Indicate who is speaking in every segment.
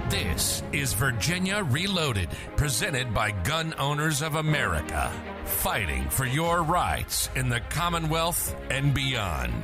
Speaker 1: This is Virginia Reloaded, presented by Gun Owners of America, fighting for your rights in the Commonwealth and beyond.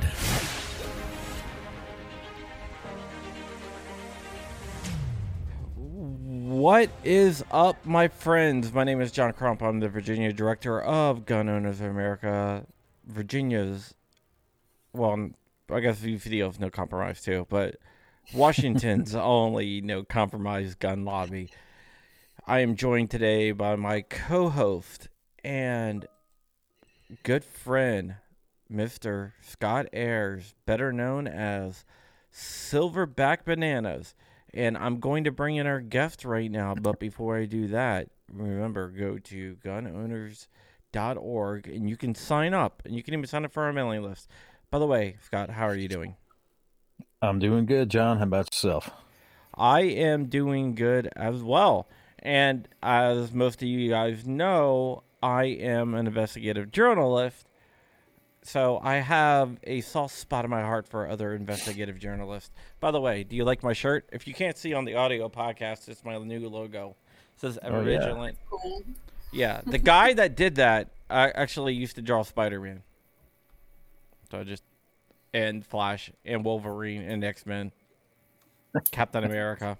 Speaker 2: What is up, my friends? My name is John Crump. I'm the Virginia Director of Gun Owners of America. Virginia's, well, I guess VCO of No Compromise too, but Washington's only No Compromise gun lobby. I am joined today by my co-host and good friend, Mr. Scott Ayers, better known as Silverback Bananas. And I'm going to bring in our guest right now, but before I do that, remember, go to gunowners.org and you can sign up, and you can even sign up for our mailing list. By the way, Scott, how are you doing?
Speaker 3: I'm doing good, John. How about yourself?
Speaker 2: I am doing good as well. And as most of you guys know, I am an investigative journalist. So I have a soft spot in my heart for other investigative journalists. By the way, do you like my shirt? If you can't see on the audio podcast, it's my new logo. It says Ever Vigilant.
Speaker 4: Cool.
Speaker 2: Yeah, the guy that did that actually used to draw Spider-Man. So and Flash and Wolverine and X-Men, Captain America.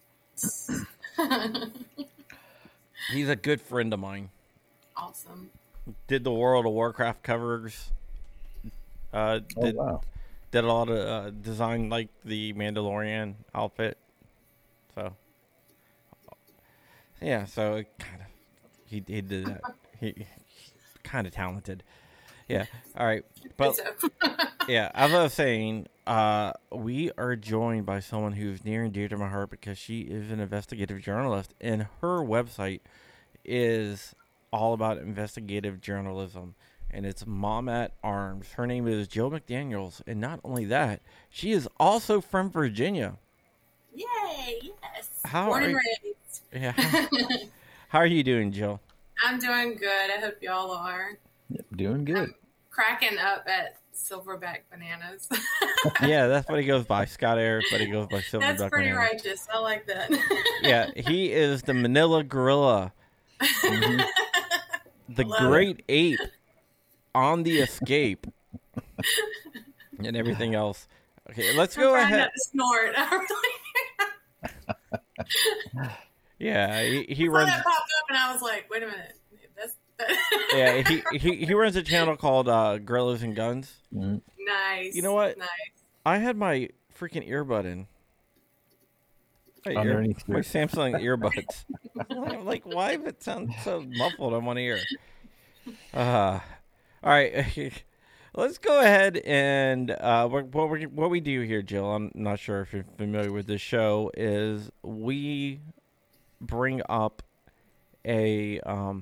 Speaker 2: He's a good friend of mine.
Speaker 4: Awesome.
Speaker 2: Did the World of Warcraft covers. Did a lot of design like the Mandalorian outfit. So yeah, so it kind of he did that. He kind of talented. Yeah. All right. But yeah, as I was saying, we are joined by someone who's near and dear to my heart because she is an investigative journalist, and her website is all about investigative journalism. And it's Mom at Arms. Her name is Jill McDaniels. And not only that, she is also from Virginia.
Speaker 4: Yay, yes.
Speaker 2: Born and raised. Yeah. How are you doing, Jill?
Speaker 4: I'm doing good. I hope y'all are.
Speaker 3: Yep, doing good.
Speaker 4: I'm cracking up at Silverback Bananas.
Speaker 2: Yeah, that's what he goes by. Scott Ayers, but he goes by Silverback Bananas.
Speaker 4: That's pretty righteous. I like that.
Speaker 2: Yeah, he is the Manila Gorilla. Mm-hmm. The Great Ape. On the escape and everything else. Okay, let's go ahead.
Speaker 4: Not to snort.
Speaker 2: Yeah, he runs.
Speaker 4: That popped up, and I was like, "Wait a minute."
Speaker 2: Yeah, he runs a channel called Gorillas and Guns.
Speaker 3: Mm-hmm.
Speaker 4: Nice.
Speaker 2: You know what?
Speaker 4: Nice.
Speaker 2: I had my freaking earbud in. My Samsung earbuds. I'm like, why does it sound so muffled on one ear? All right, let's go ahead and what we do here, Jill. I'm not sure if you're familiar with this show. Is we bring up a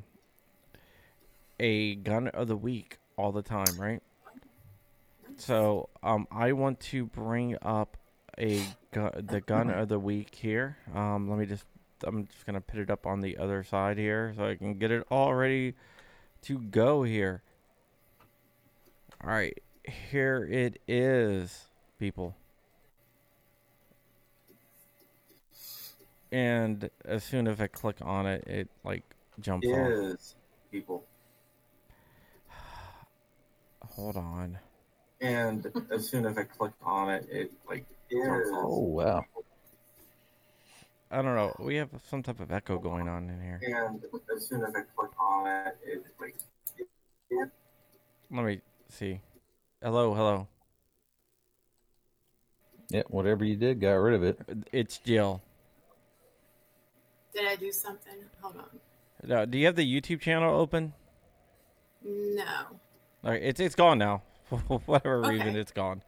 Speaker 2: gun of the week all the time, right? So I want to bring up the gun of the week here. I'm just gonna put it up on the other side here so I can get it all ready to go here. All right, here it is, people. And as soon as I click on it, it like jumps off.
Speaker 5: It is, people.
Speaker 2: Hold on.
Speaker 5: And as soon as I click on it, it like jumps off.
Speaker 3: Oh, wow.
Speaker 2: I don't know. We have some type of echo going on in here.
Speaker 5: And as soon as I click on it, it like...
Speaker 2: Let me see. Hello.
Speaker 3: Yeah, whatever you did, got rid of it.
Speaker 2: It's Jill.
Speaker 4: Did I do something? Hold on.
Speaker 2: No, do you have the YouTube channel open?
Speaker 4: No.
Speaker 2: All right, it's gone now. For whatever reason,
Speaker 4: Okay.
Speaker 2: it's gone.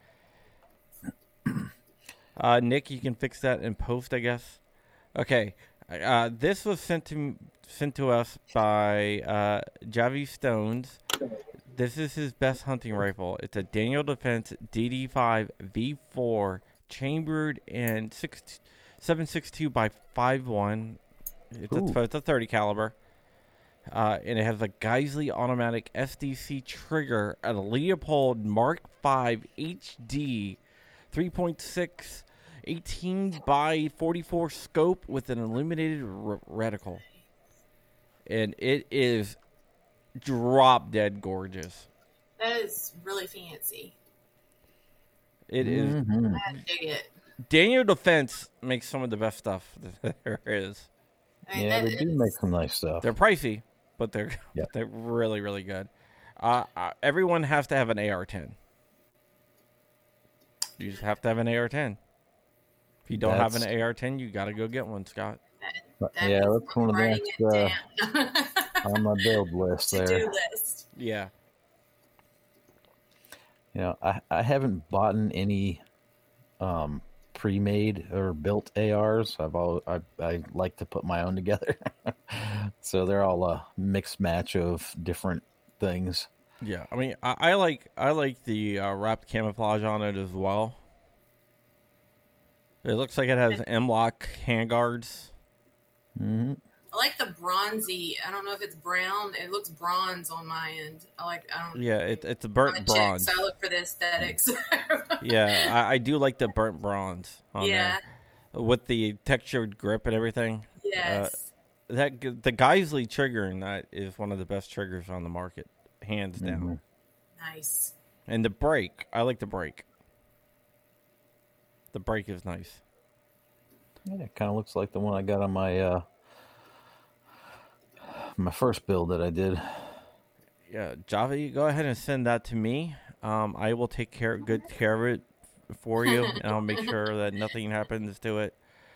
Speaker 2: Nick, you can fix that in post, I guess. Okay. This was sent to us by Javi Stones. This is his best hunting rifle. It's a Daniel Defense DD5 V4 chambered in 7.62 by 5.1. It's a 30 caliber. And it has a Geisley automatic SDC trigger, a Leopold Mark V HD 3.6 18 by 44 scope with an illuminated reticle. And it is drop dead gorgeous.
Speaker 4: That is really fancy.
Speaker 2: It is.
Speaker 4: I dig it.
Speaker 2: Daniel Defense makes some of the best stuff that there is.
Speaker 4: I mean,
Speaker 3: Yeah,
Speaker 4: that
Speaker 3: they do
Speaker 4: is-
Speaker 3: make some nice stuff.
Speaker 2: They're pricey, but they're
Speaker 3: Yeah.
Speaker 2: they're really, really good. Everyone has to have an AR-10. You just have to have an AR-10. If you don't have an AR-10, you got to go get one, Scott.
Speaker 3: But,
Speaker 4: that
Speaker 3: yeah,
Speaker 4: means
Speaker 3: that's one of
Speaker 4: writing
Speaker 3: the
Speaker 4: it down.
Speaker 3: on my build list there.
Speaker 4: To-do list.
Speaker 2: Yeah.
Speaker 3: You know, I haven't bought any pre-made or built ARs. I like to put my own together, so they're all a mixed match of different things.
Speaker 2: Yeah. I mean, I like the wrapped camouflage on it as well. It looks like it has M-lock handguards.
Speaker 3: Mm-hmm.
Speaker 4: I like the bronzy. I don't know if it's brown. It looks bronze on my end. I don't.
Speaker 2: Yeah, it's a
Speaker 4: I'm
Speaker 2: burnt
Speaker 4: a chick,
Speaker 2: bronze.
Speaker 4: so I look for the aesthetics.
Speaker 2: Yeah, I do like the burnt bronze on
Speaker 4: Yeah.
Speaker 2: there. With the textured grip and everything.
Speaker 4: Yes.
Speaker 2: The Geisley trigger in that is one of the best triggers on the market, hands down.
Speaker 3: Mm-hmm.
Speaker 4: Nice.
Speaker 2: And the brake, I like the brake. The brake is nice.
Speaker 3: Yeah, it kind of looks like the one I got on my my first build that I did.
Speaker 2: Yeah, Java, you go ahead and send that to me. I will take good care of it for you, and I'll make sure that nothing happens to it.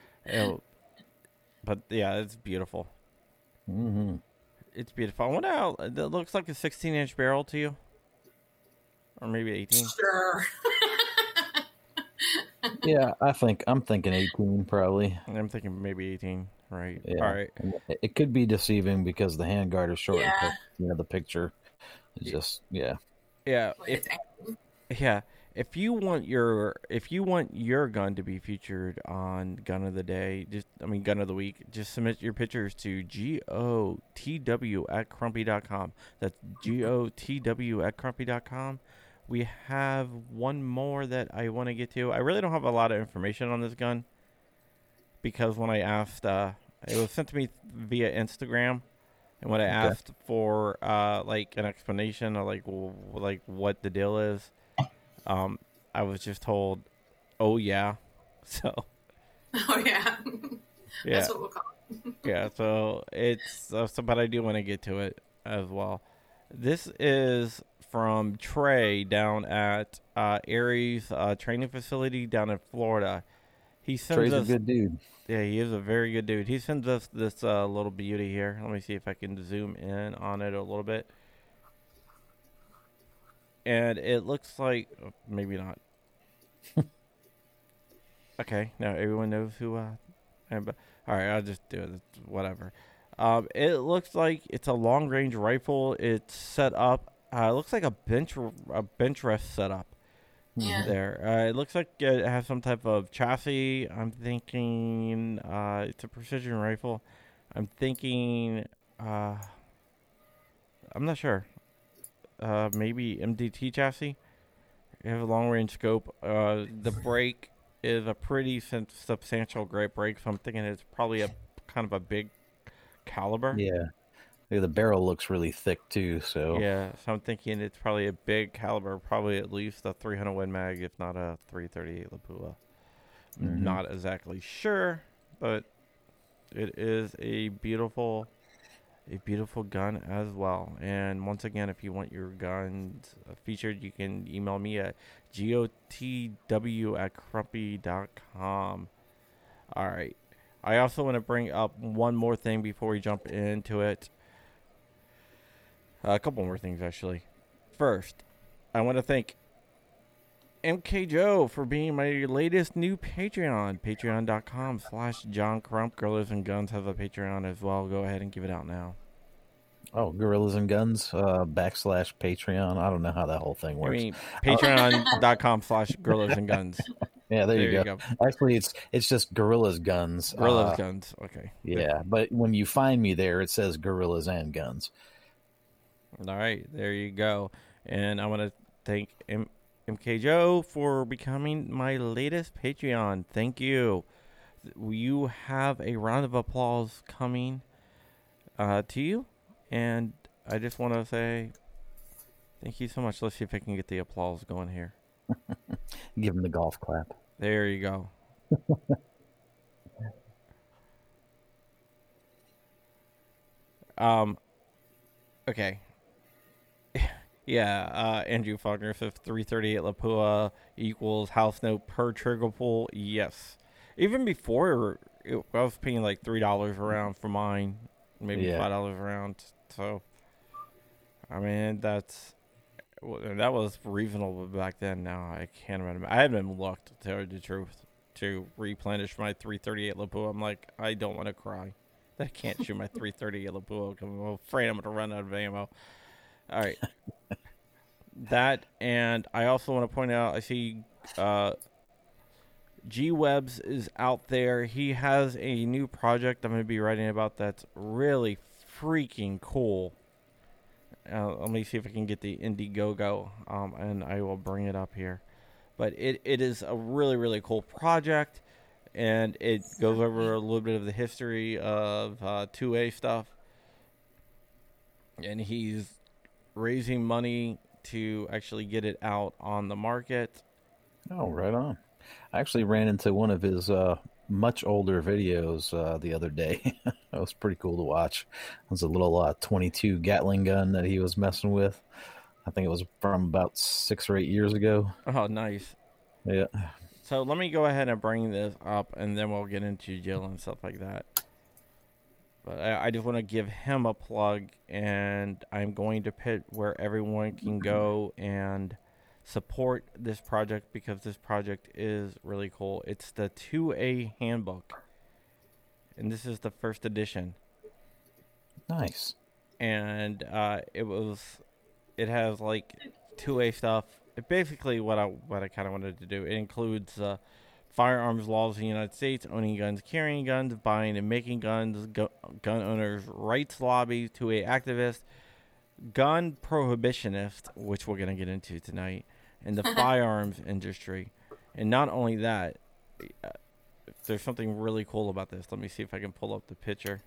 Speaker 2: But yeah, it's beautiful.
Speaker 3: Mm-hmm.
Speaker 2: It's beautiful. I wonder how it looks like a 16-inch barrel to you, or maybe 18.
Speaker 4: Sure.
Speaker 3: Yeah, I'm thinking 18 probably.
Speaker 2: I'm thinking maybe 18. Right.
Speaker 3: Yeah.
Speaker 2: All right.
Speaker 3: And it could be deceiving because the handguard is short.
Speaker 4: Yeah.
Speaker 3: The picture is just
Speaker 2: Yeah.
Speaker 4: It's
Speaker 2: If you want your gun to be featured on Gun of the Day, Gun of the Week, just submit your pictures to gotw@crumpy.com. That's gotw@crumpy.com. We have one more that I want to get to. I really don't have a lot of information on this gun because when I asked, it was sent to me via Instagram, and when I asked for like an explanation of like what the deal is, I was just told, "Oh yeah," so
Speaker 4: Oh yeah.
Speaker 2: yeah,
Speaker 4: That's what we'll call it.
Speaker 2: yeah. So it's but I do want to get to it as well. This is from Trey down at Aries training facility down in Florida. He sends
Speaker 3: Trey's a
Speaker 2: us.
Speaker 3: good dude.
Speaker 2: Yeah, he is a very good dude. He sends us this little beauty here. Let me see if I can zoom in on it a little bit. And it looks like maybe not. Okay, now everyone knows who. All right, I'll just do it. Whatever. It looks like it's a long range rifle. It's set up. It looks like a bench rest setup.
Speaker 4: Yeah.
Speaker 2: There. It looks like it has some type of chassis. I'm thinking it's a precision rifle. I'm thinking I'm not sure. Maybe MDT chassis. You have a long range scope. The brake is a pretty substantial great brake, so I'm thinking it's probably a kind of a big caliber.
Speaker 3: Yeah. The barrel looks really thick too, so
Speaker 2: Yeah, so I'm thinking it's probably a big caliber, probably at least a 300 Win Mag, if not a 338 Lapua. Not exactly sure, but it is a beautiful gun as well. And once again, if you want your guns featured, you can email me at gotw@crumpy.com. All right. I also want to bring up one more thing before we jump into it. A couple more things, actually. First, I want to thank MK Joe for being my latest new Patreon. Patreon.com/John Crump. Gorillas and Guns have a Patreon as well. Go ahead and give it out now.
Speaker 3: Oh, Gorillas and Guns /Patreon. I don't know how that whole thing
Speaker 2: I
Speaker 3: works.
Speaker 2: mean, Patreon.com/Gorillas and Guns.
Speaker 3: Yeah, there you go. Actually, it's just Gorillas Guns.
Speaker 2: Gorillas Guns. Okay.
Speaker 3: Yeah, but when you find me there, it says Gorillas and Guns.
Speaker 2: All right, there you go. And I want to thank MKJo, for becoming my latest Patreon. Thank you. You have a round of applause coming to you, and I just want to say thank you so much. Let's see if I can get the applause going here.
Speaker 3: Give him the golf clap.
Speaker 2: There you go. Okay. Yeah, Andrew Faulkner says 338 Lapua equals house note per trigger pull. Yes. Even before, I was paying like $3 around for mine, maybe $5 around. So, I mean, that was reasonable back then. Now I can't remember. I haven't even looked, to tell you the truth, to replenish my 338 Lapua. I'm like, I don't want to cry. I can't shoot my 338 Lapua. I'm afraid I'm going to run out of ammo. All right. That, and I also want to point out, I see G Webs is out there. He has a new project I'm going to be writing about that's really freaking cool. Let me see if I can get the Indiegogo, and I will bring it up here. But it is a really, really cool project, and it goes over a little bit of the history of 2A stuff. And he's raising money to actually get it out on the market.
Speaker 3: Oh, right on. I actually ran into one of his much older videos the other day. It was pretty cool to watch. It was a little 22 Gatling gun that he was messing with. I think it was from about 6 or 8 years ago.
Speaker 2: Oh, nice.
Speaker 3: Yeah.
Speaker 2: So let me go ahead and bring this up, and then we'll get into Jill and stuff like that. But I just want to give him a plug, and I'm going to put where everyone can go and support this project, because this project is really cool. It's the 2A handbook, and this is the first edition.
Speaker 3: Nice.
Speaker 2: And it has like 2A stuff. It basically what I kind of wanted to do. It includes firearms laws in the United States, owning guns, carrying guns, buying and making guns, gun owners' rights lobby, 2A activists, gun prohibitionist, which we're going to get into tonight, and the firearms industry. And not only that, there's something really cool about this. Let me see if I can pull up the picture.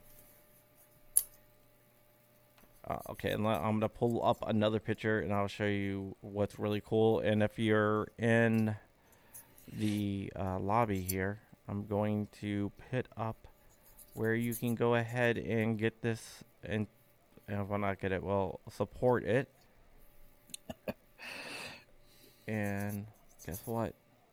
Speaker 2: Okay, and I'm going to pull up another picture, and I'll show you what's really cool. And if you're in the lobby here, I'm going to put up where you can go ahead and get this, and if I'm not get it, well, support it. And guess what?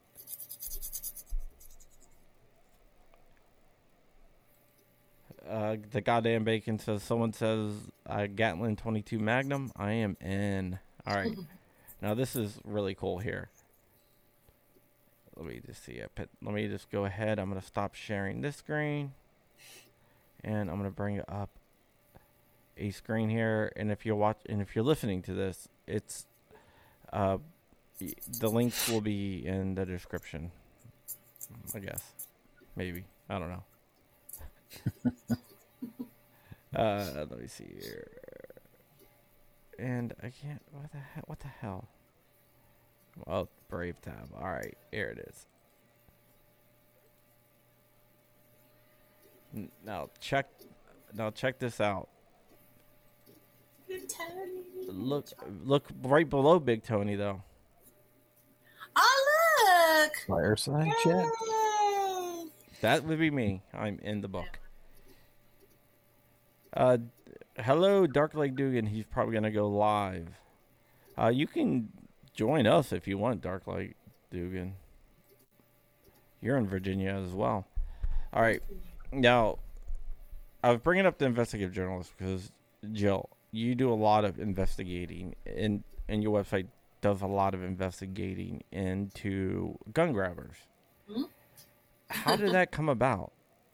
Speaker 2: The goddamn bacon says, someone says Gatling 22 Magnum. I am in. All right. Now this is really cool here. Let me just see. Let me just go ahead. I'm going to stop sharing this screen, and I'm going to bring up a screen here. And if you're listening to this, it's the links will be in the description, I guess. Maybe. I don't know. Let me see here. And I can't. What the hell? Oh, Brave tab. All right, here it is. Now check this out.
Speaker 4: Big Tony.
Speaker 2: Look right below Big Tony though.
Speaker 4: Oh, look!
Speaker 3: Fireside chat.
Speaker 2: That would be me. I'm in the book. Hello, Dark Lake Dugan. He's probably gonna go live. You can join us if you want, Dark Lake Dugan. You're in Virginia as well. All right. Now, I was bringing up the investigative journalist because, Jill, you do a lot of investigating, and your website does a lot of investigating into gun grabbers. Mm-hmm. How did that come about?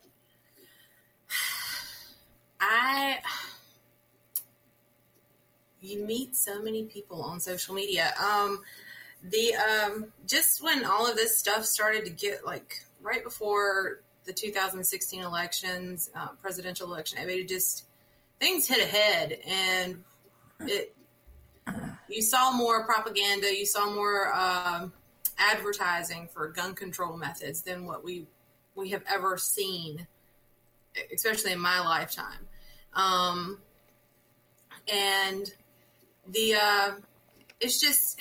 Speaker 4: You meet so many people on social media. Just when all of this stuff started to get, like, right before the 2016 elections, presidential election, I mean, things hit ahead, and you saw more propaganda, you saw more advertising for gun control methods than what we have ever seen, especially in my lifetime. And it's just,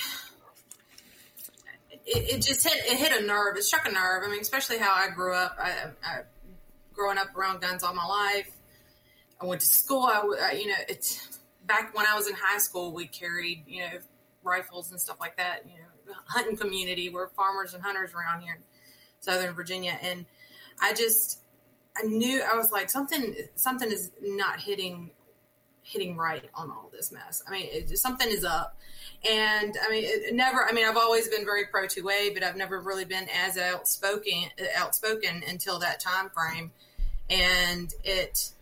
Speaker 4: it hit a nerve. It struck a nerve. I mean, especially how I grew up. I growing up around guns all my life. I went to school. It's back when I was in high school, we carried, rifles and stuff like that. Hunting community. We're farmers and hunters around here in Southern Virginia. And I knew, I was like, something is not hitting right on all this mess. I mean, something is up. And I mean, I've always been very pro 2A, but I've never really been as outspoken until that time frame. And it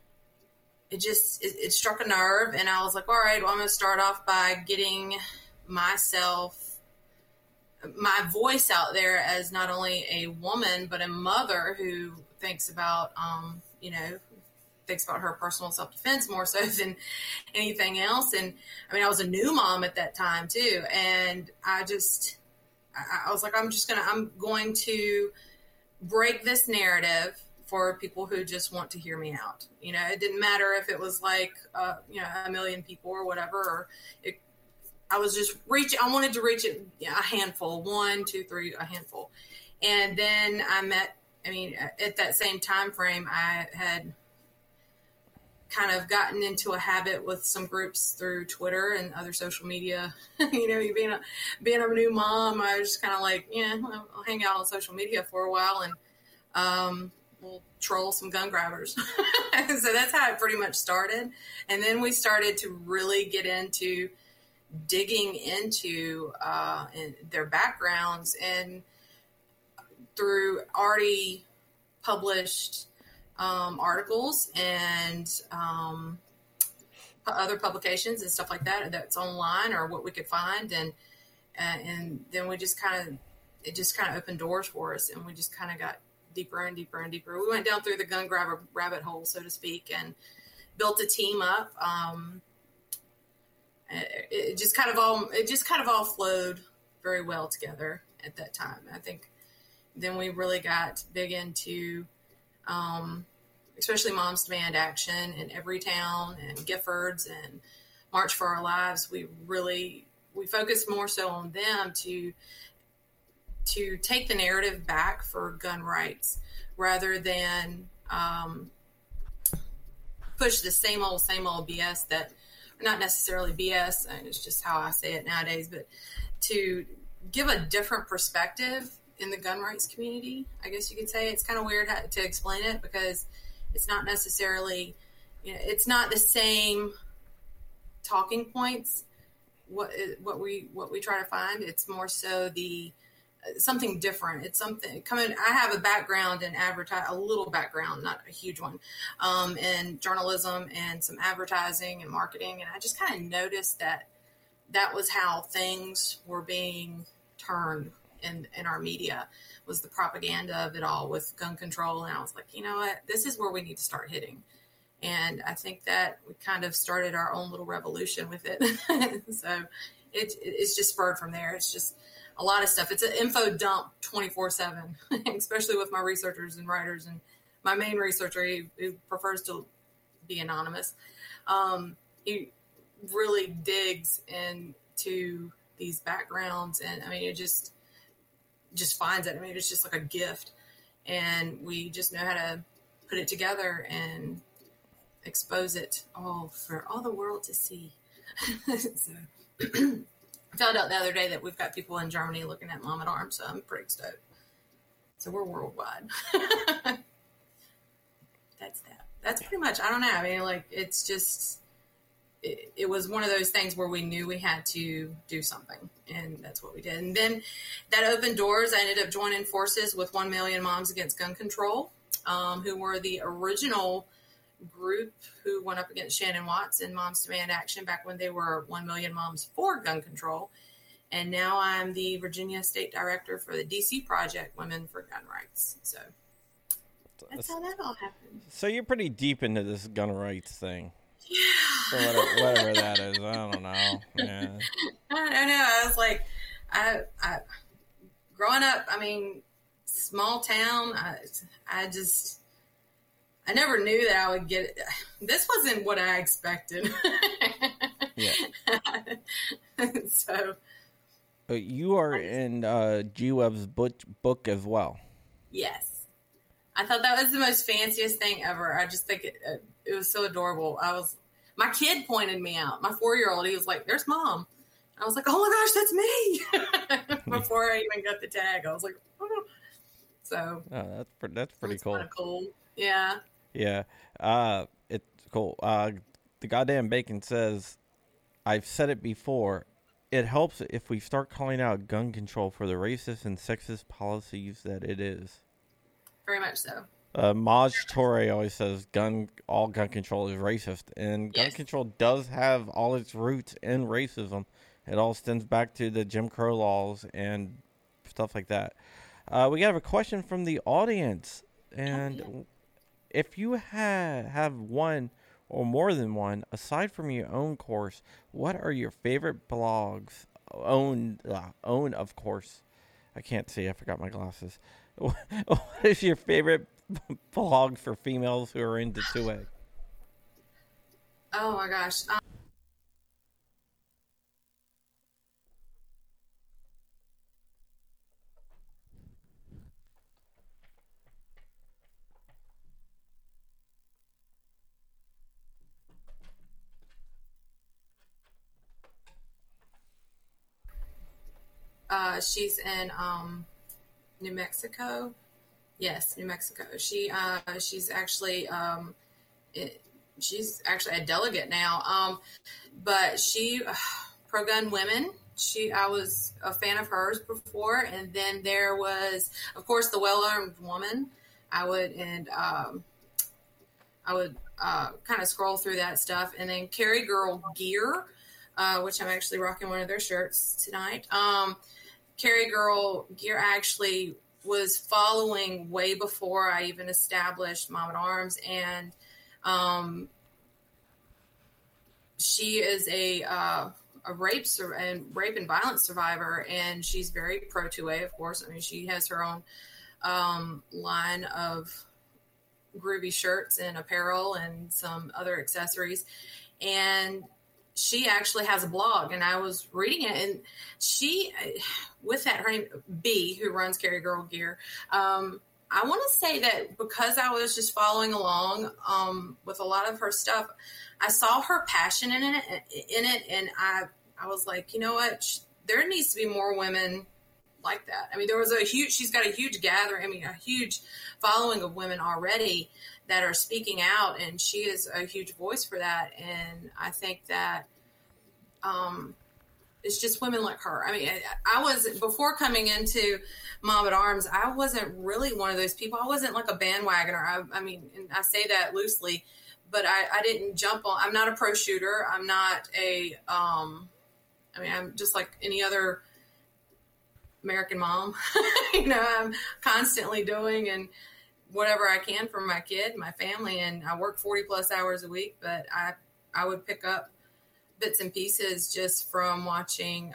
Speaker 4: struck a nerve, and I was like, all right, well, I'm going to start off by getting my voice out there as not only a woman, but a mother who thinks about, thinks about her personal self-defense more so than anything else. And I mean, I was a new mom at that time too. And I was like, I'm going to break this narrative for people who just want to hear me out. It didn't matter if it was like, a million people or whatever, I wanted to reach a handful, 1, 2, 3, a handful. And then at that same time frame, I had kind of gotten into a habit with some groups through Twitter and other social media. Being a new mom, I was just kind of like, I'll hang out on social media for a while and we'll troll some gun grabbers. So that's how it pretty much started. And then we started to really get into digging into their backgrounds, and through already published articles and other publications and stuff like that's online or what we could find, and then it just kind of opened doors for us, and we just kind of got deeper and deeper and deeper. We went down through the gun grabber rabbit hole, so to speak, and built a team up. It just kind of all flowed very well together at that time. I think then we really got big into, especially Moms Demand Action in Everytown and Giffords and March for Our Lives. We focused more so on them to take the narrative back for gun rights rather than push the same old BS that, not necessarily BS, and it's just how I say it nowadays, but to give a different perspective in the gun rights community, I guess you could say. It's kind of weird to explain it because it's not necessarily, it's not the same talking points. What we try to find, it's more so something different. It's something coming. I have a background in a little background, not a huge one, in journalism and some advertising and marketing. And I just kind of noticed that was how things were being turned in our media, was the propaganda of it all with gun control. And I was like, you know what, this is where we need to start hitting. And I think that we kind of started our own little revolution with it. So it's just spurred from there. It's just a lot of stuff. It's an info dump 24/7, especially with my researchers and writers. And my main researcher, who prefers to be anonymous, he really digs into these backgrounds. And I mean, it just finds it. I mean, it's just like a gift. And we just know how to put it together and expose it all for all the world to see. So I found out the other day that we've got people in Germany looking at Mom at Arms, so I'm pretty stoked. So we're worldwide. That's that. That's pretty much, I don't know. I mean, like, it's just, it was one of those things where we knew we had to do something, and that's what we did. And then that opened doors. I ended up joining forces with 1 Million Moms Against Gun Control, who were the original group who went up against Shannon Watts and Moms Demand Action back when they were 1 Million Moms for Gun Control. And now I'm the Virginia State Director for the DC Project, Women for Gun Rights. So that's how that all happened.
Speaker 2: So you're pretty deep into this gun rights thing.
Speaker 4: Yeah.
Speaker 2: whatever that is. I don't know. Yeah.
Speaker 4: I don't know. I was like, I growing up, I mean, small town, I never knew that I would get it. This wasn't what I expected.
Speaker 2: Yeah.
Speaker 4: So.
Speaker 2: You are in G-Web's book as well.
Speaker 4: Yes. I thought that was the most fanciest thing ever. I just think it was so adorable. My kid pointed me out. My 4-year-old, he was like, "There's Mom." I was like, "Oh my gosh, that's me!" Before I even got the tag, I was like, "Oh." So
Speaker 2: that's pretty cool.
Speaker 4: Kind of cool. Yeah.
Speaker 2: Yeah. It's cool. The goddamn bacon says, "I've said it before. It helps if we start calling out gun control for the racist and sexist policies that it is."
Speaker 4: Very much so.
Speaker 2: Maj Toure always says all gun control is racist, and gun control does have all its roots in racism. It all stems back to the Jim Crow laws and stuff like that. We have a question from the audience, and if you have one or more than one, aside from your own course, what are your favorite blogs? Own, of course. I can't see. I forgot my glasses. What is your favorite blog for females who are into 2A?
Speaker 4: Oh my gosh. She's in New Mexico. Yes, New Mexico. She's actually she's actually a delegate now. But she pro-gun women. I was a fan of hers before, and then there was, of course, the Well-Armed Woman. I would kind of scroll through that stuff, and then Carry Girl Gear, which I'm actually rocking one of their shirts tonight. Carry Girl Gear actually was following way before I even established Mom at Arms, and she is a rape and violence survivor, and she's very pro 2A, of course. I mean, she has her own line of groovy shirts and apparel and some other accessories, and she actually has a blog, and I was reading it, and she, with that, her name, B, who runs Carry Girl Gear, I want to say that because I was just following along with a lot of her stuff, I saw her passion in it, and I was like, you know what, there needs to be more women like that. I mean, she's got a huge gathering, a huge following of women already that are speaking out, and she is a huge voice for that. And I think that it's just women like her. I mean, I was, before coming into Mom at Arms, I wasn't really one of those people. I wasn't like a bandwagoner. I mean, and I say that loosely, but I didn't jump on. I'm not a pro shooter. I'm not I'm just like any other American mom. I'm constantly doing and whatever I can for my kid, my family, and I work 40 plus hours a week, but I would pick up bits and pieces just from watching,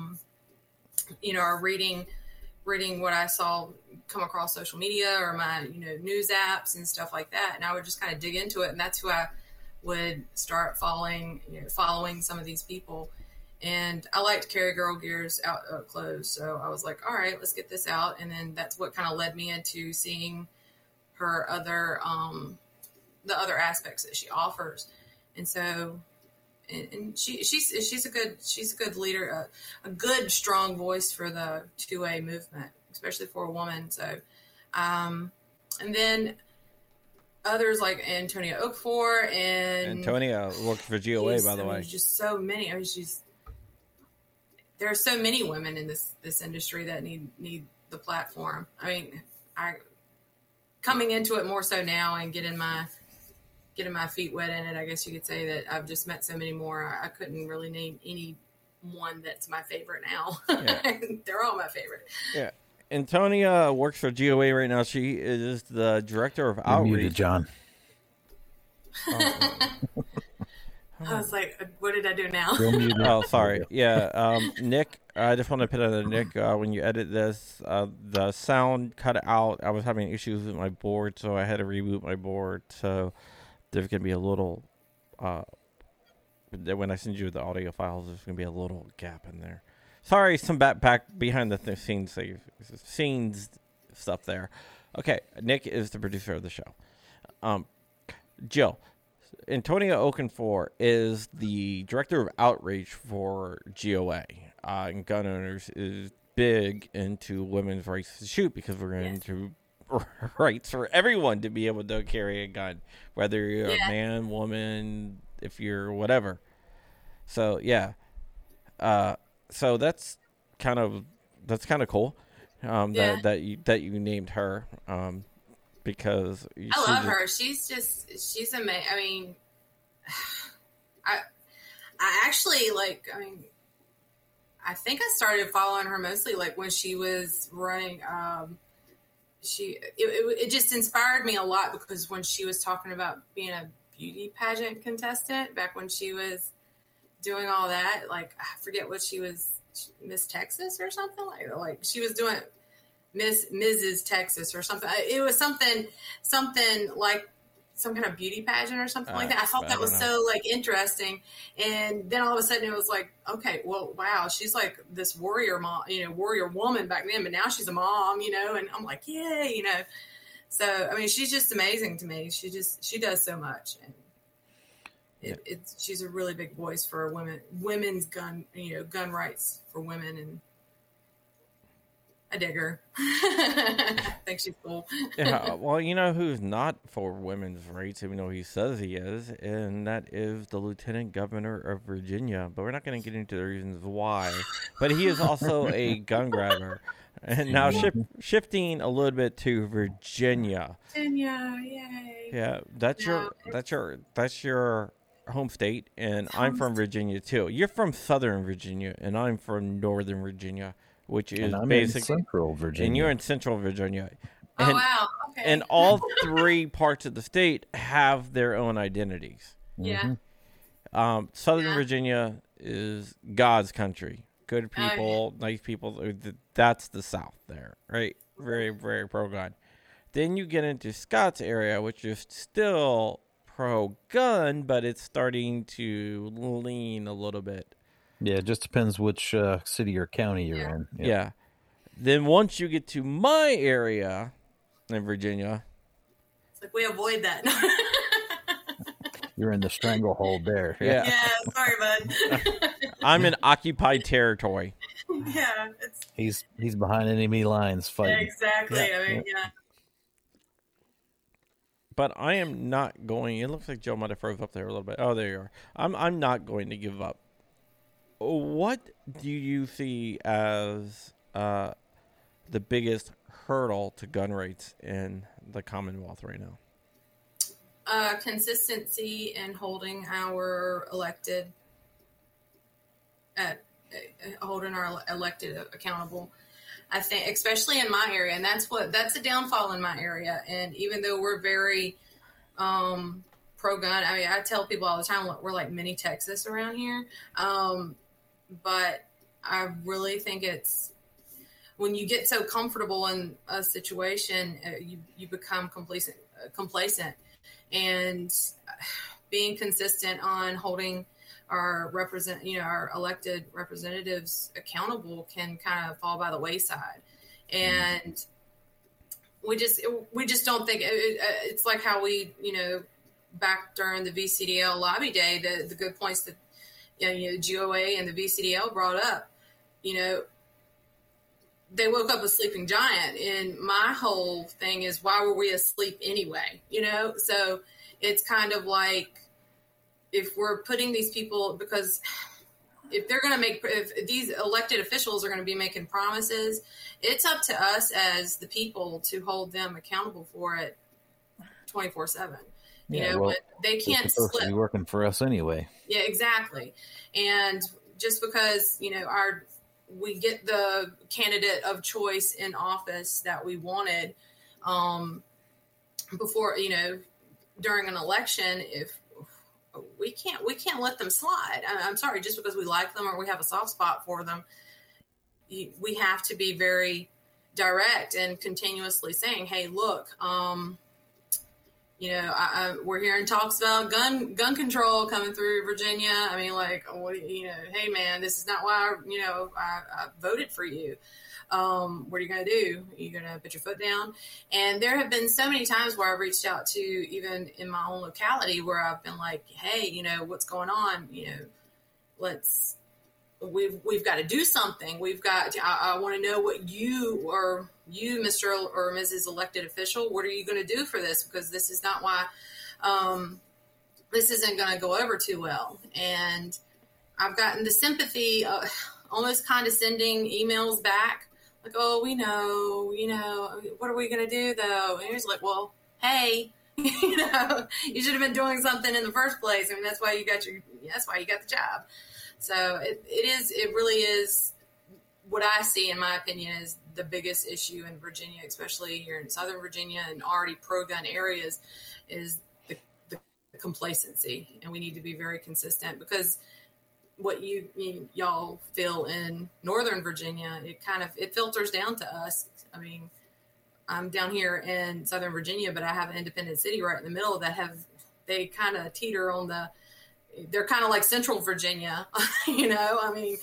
Speaker 4: or reading what I saw come across social media or my, news apps and stuff like that. And I would just kind of dig into it. And that's who I would start following some of these people. And I liked Carry Girl Gear's clothes. So I was like, all right, let's get this out. And then that's what kind of led me into seeing her other, the other aspects that she offers. And so, and she's a good leader, a good strong voice for the 2A movement, especially for a woman. So, and then others like Antonia Okafor, and
Speaker 2: Antonia works for GOA, by the way.
Speaker 4: Just so many. There are so many women in this industry that need the platform. I mean, I coming into it more so now and getting my feet wet in it, I guess you could say that I've just met so many more. I couldn't really name any one that's my favorite now. Yeah. They're all my favorite.
Speaker 2: Yeah. Antonia works for GOA right now. She is the director of outreach.
Speaker 3: Muted, John.
Speaker 4: I was like, what did I do now?
Speaker 3: You're muted.
Speaker 2: Oh, sorry. Yeah, Nick, I just want to put out a Nick. When you edit this, the sound cut out. I was having issues with my board, so I had to reboot my board. So there's going to be a little, when I send you the audio files, there's going to be a little gap in there. Sorry, some back behind the scenes stuff there. Okay, Nick is the producer of the show. Jill. Antonia Okafor is the director of outreach for GOA. And Gun Owners is big into women's rights to shoot because we're into rights for everyone to be able to carry a gun, whether you're a man, woman, if you're whatever. So yeah, so that's kind of cool. That you named her. Because
Speaker 4: I love her. She's amazing. I mean, I actually I think I started following her mostly like when she was running. It just inspired me a lot because when she was talking about being a beauty pageant contestant back when she was doing all that, like I forget what she was, Miss Texas or something like she was doing. Mrs. Texas or something. It was something like some kind of beauty pageant or something like that. I thought that was so like interesting. And then all of a sudden it was like, okay, well, wow, she's like this warrior mom, warrior woman back then, but now she's a mom, and I'm like, yay, So, I mean, she's just amazing to me. She does so much. And she's a really big voice for women's gun rights for women, and I dig her. I think she's cool.
Speaker 2: Yeah, well, you know who's not for women's rights, even though he says he is, and that is the Lieutenant Governor of Virginia. But we're not going to get into the reasons why. But he is also a gun grabber. And now shifting a little bit to Virginia.
Speaker 4: Virginia, yay!
Speaker 2: Yeah, that's your home state, and I'm from Virginia too. You're from Southern Virginia, and I'm from Northern Virginia. Which is basically
Speaker 3: Central Virginia.
Speaker 2: And you're in Central Virginia.
Speaker 4: And, oh, wow. Okay.
Speaker 2: And all three parts of the state have their own identities.
Speaker 4: Yeah.
Speaker 2: Southern Virginia is God's country. Good people, nice people. That's the South there, right? Very, very pro-gun. Then you get into Scott's area, which is still pro-gun, but it's starting to lean a little bit.
Speaker 3: Yeah, it just depends which city or county you're in. Yep.
Speaker 2: Yeah. Then once you get to my area in Virginia,
Speaker 4: it's like we avoid that.
Speaker 3: You're in the stranglehold there.
Speaker 2: Yeah.
Speaker 4: Yeah, sorry, bud.
Speaker 2: I'm in occupied territory.
Speaker 4: Yeah.
Speaker 3: He's behind enemy lines fighting.
Speaker 4: Yeah, exactly.
Speaker 3: Yeah.
Speaker 4: I mean, yeah.
Speaker 2: But I am not going. It looks like Joe might have froze up there a little bit. Oh, there you are. I'm not going to give up. What do you see as the biggest hurdle to gun rights in the Commonwealth right now?
Speaker 4: Consistency in holding our elected accountable. I think, especially in my area, and that's a downfall in my area. And even though we're very pro-gun, I mean, I tell people all the time we're like mini Texas around here. But I really think it's when you get so comfortable in a situation, you become complacent, and being consistent on holding our elected representatives accountable can kind of fall by the wayside. And we just don't think it's like how we, back during the VCDL lobby day, the good points that, GOA and the VCDL brought up, they woke up a sleeping giant. And my whole thing is, why were we asleep anyway? So it's kind of like, if we're putting these people, because if these elected officials are going to be making promises, it's up to us as the people to hold them accountable for it 24/7. But they can't
Speaker 3: supposed
Speaker 4: slip.
Speaker 3: to be working for us anyway.
Speaker 4: Yeah, exactly. And just because, we get the candidate of choice in office that we wanted before, during an election, if we can't let them slide. I'm sorry, just because we like them or we have a soft spot for them, we have to be very direct and continuously saying, hey, look, we're hearing talks about gun control coming through Virginia. I mean, like, hey man, this is not why, I voted for you. What are you going to do? Are you going to put your foot down? And there have been so many times where I've reached out to, even in my own locality, where I've been like, hey, what's going on? We've got to do something. I want to know what you, Mr. or Mrs. elected official, what are you going to do for this? Because this is not why, this isn't going to go over too well. And I've gotten the sympathy, almost condescending emails back. Like, oh, we know, what are we going to do though? And he's like, well, hey, you should have been doing something in the first place. I mean, that's why you got the job. So it really is, what I see, in my opinion, is the biggest issue in Virginia, especially here in Southern Virginia and already pro-gun areas, is the complacency. And we need to be very consistent, because what y'all feel in Northern Virginia, it filters down to us. I mean, I'm down here in Southern Virginia, but I have an independent city right in the middle they kind of teeter on they're kind of like Central Virginia, I mean,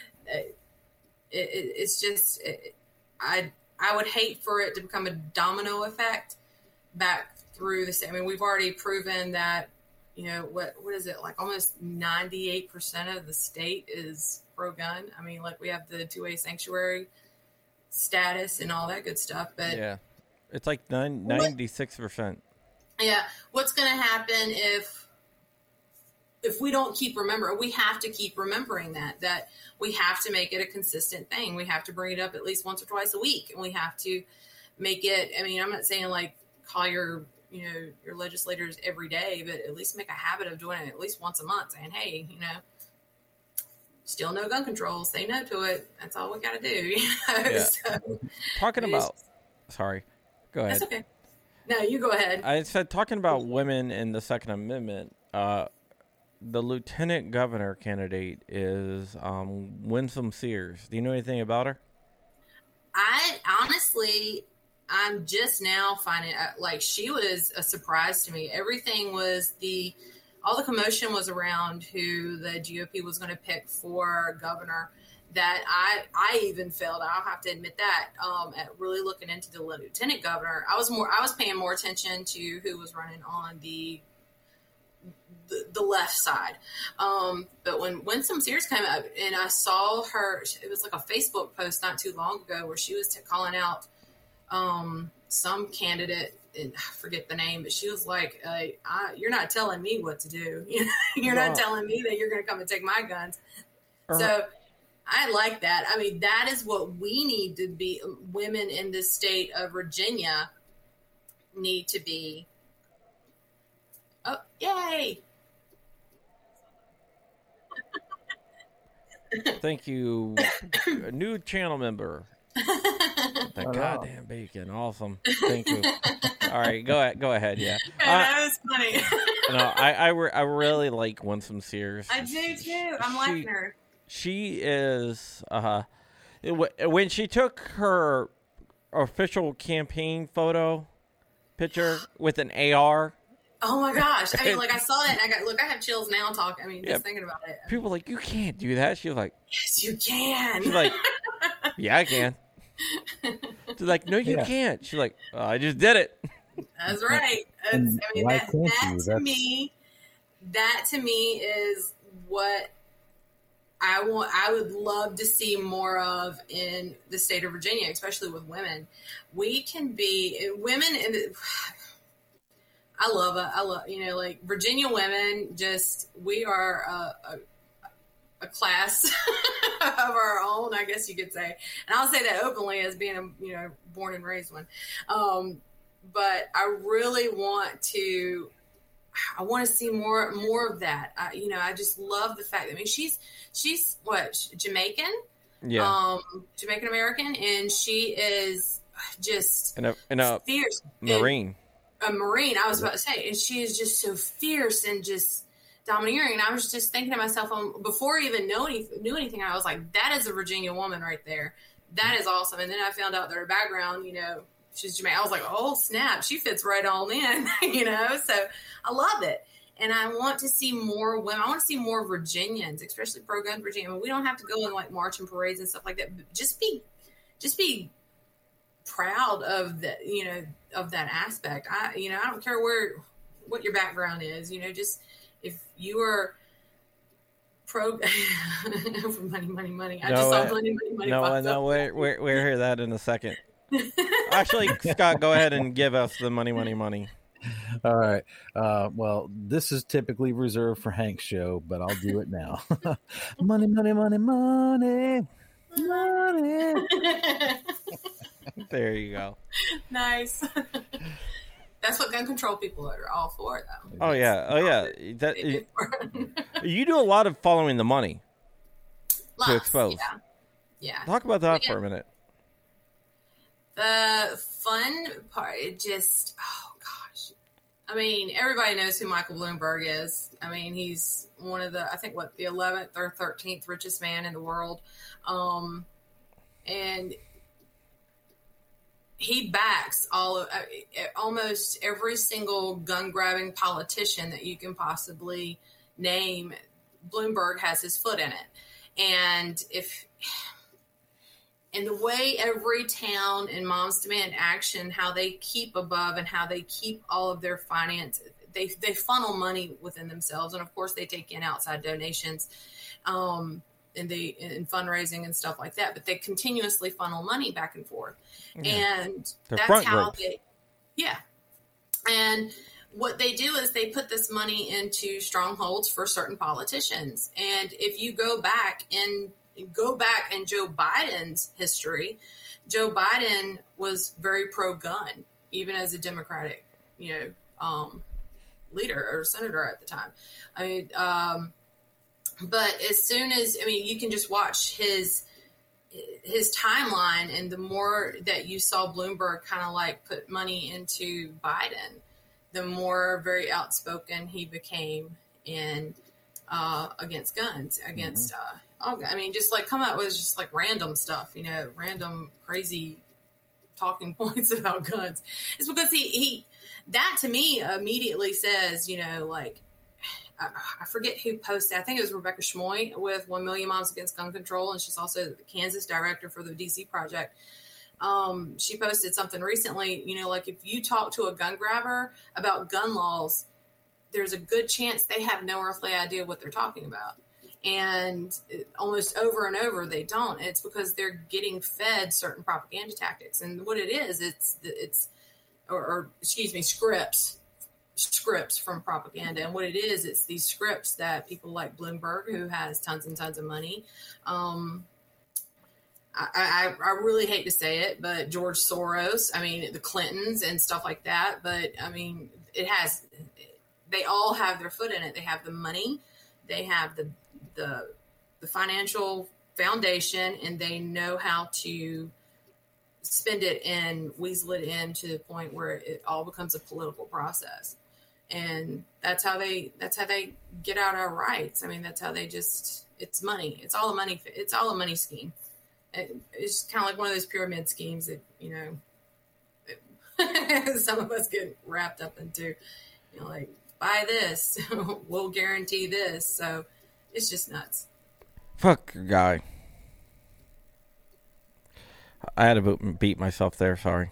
Speaker 4: it's just, I would hate for it to become a domino effect back through the state. I mean, we've already proven that, what is it? Like almost 98% of the state is pro-gun. I mean, like, we have the 2A sanctuary status and all that good stuff, but
Speaker 2: yeah, it's like 96%.
Speaker 4: Yeah. What's going to happen if we don't we have to keep remembering that we have to make it a consistent thing. We have to bring it up at least once or twice a week, and we have to make it, I mean, I'm not saying like call your legislators every day, but at least make a habit of doing it at least once a month, saying, hey, still no gun control, say no to it. That's all we got to do.
Speaker 2: Yeah.
Speaker 4: So,
Speaker 2: sorry, go ahead.
Speaker 4: That's okay. No, you go ahead.
Speaker 2: I said, talking about women in the Second Amendment, the lieutenant governor candidate is Winsome Sears. Do you know anything about her?
Speaker 4: I'm just now finding like she was a surprise to me. Everything was all the commotion was around who the GOP was going to pick for governor, that I even failed. I'll have to admit that, at really looking into the lieutenant governor. I was paying more attention to who was running on the left side. But when Winsome Sears came up and I saw her, it was like a Facebook post not too long ago where she was calling out some candidate, and I forget the name, but she was like, you're not telling me what to do. You're not telling me that you're going to come and take my guns. So I like that. I mean, that is what we need to be. Women in the state of Virginia need to be. Oh, yay.
Speaker 2: Thank you. A new channel member. That goddamn bacon. Awesome. Thank you. All right, go ahead. Yeah.
Speaker 4: That was funny.
Speaker 2: No, I really like Winsome Sears.
Speaker 4: I do too. I'm liking her.
Speaker 2: She is, when she took her official campaign picture with an AR.
Speaker 4: Oh my gosh. I mean, like, I saw that and I have chills now just thinking about it.
Speaker 2: People are like, you can't do that. She was like,
Speaker 4: yes, you can.
Speaker 2: She's like, yeah, I can. She's like, no, you can't. She's like, I just did it.
Speaker 4: That's right. That to me is what I would love to see more of in the state of Virginia, especially with women. We can be women I love, like Virginia women, we are a class of our own, I guess you could say. And I'll say that openly as being a, born and raised one. But I really want to see more of that. I just love the fact that, she's what, Jamaican?
Speaker 2: Yeah.
Speaker 4: Jamaican American. And she is just
Speaker 2: fierce. Marine.
Speaker 4: A Marine, I was about to say, and she is just so fierce and just domineering. And I was just thinking to myself, before I even knew anything, I was like, that is a Virginia woman right there. That is awesome. And then I found out their background, she's Jamaican. I was like, oh, snap, she fits right on in, so I love it. And I want to see more women. I want to see more Virginians, especially pro-gun Virginia. I mean, we don't have to go in like march and parades and stuff like that. But just be proud of that, of that aspect. I don't care what your background is, just if you are pro for money. I just saw money.
Speaker 2: No, we'll hear that in a second. Actually, Scott, go ahead and give us the money.
Speaker 3: All right. Well, this is typically reserved for Hank's show, but I'll do it now. Money.
Speaker 2: There you go.
Speaker 4: Nice. That's what gun control people are all for, though.
Speaker 2: Oh yeah. You do a lot of following the money to expose.
Speaker 4: Yeah.
Speaker 2: Talk about that for a minute.
Speaker 4: The fun part, oh gosh. I mean, everybody knows who Michael Bloomberg is. I mean, he's one of the 11th or 13th richest man in the world. And he backs almost every single gun grabbing politician that you can possibly name. Bloomberg has his foot in it. And the way every town and Moms Demand Action, how they keep above and how they keep all of their finance, they funnel money within themselves. And of course they take in outside donations, and in fundraising and stuff like that, but they continuously funnel money back and forth. Yeah. And that's how and what they do is they put this money into strongholds for certain politicians. And if you go back in Joe Biden's history, Joe Biden was very pro-gun, even as a Democratic, leader or senator at the time. I mean, but as soon as, you can just watch his timeline, and the more that you saw Bloomberg kind of like put money into Biden, the more very outspoken he became in against guns, against just like come out with just like random stuff, random crazy talking points about guns. It's because he that to me immediately says, I forget who posted. I think it was Rebecca Schmoy with 1 Million Moms Against Gun Control, and she's also the Kansas director for the DC Project. She posted something recently, if you talk to a gun grabber about gun laws, there's a good chance they have no earthly idea what they're talking about. And almost over and over, they don't. It's because they're getting fed certain propaganda tactics. And what it is, it's scripts from propaganda. And what it is, it's these scripts that people like Bloomberg, who has tons and tons of money. I really hate to say it, but George Soros, the Clintons and stuff like that. But they all have their foot in it. They have the money, they have the financial foundation, and they know how to spend it and weasel it in to the point where it all becomes a political process. And that's how they get out our rights. That's how it's money. It's all a money scheme. It's kind of like one of those pyramid schemes that, some of us get wrapped up into, like, buy this, we'll guarantee this. So it's just nuts.
Speaker 2: Fuck your guy. I had to beat myself there. Sorry.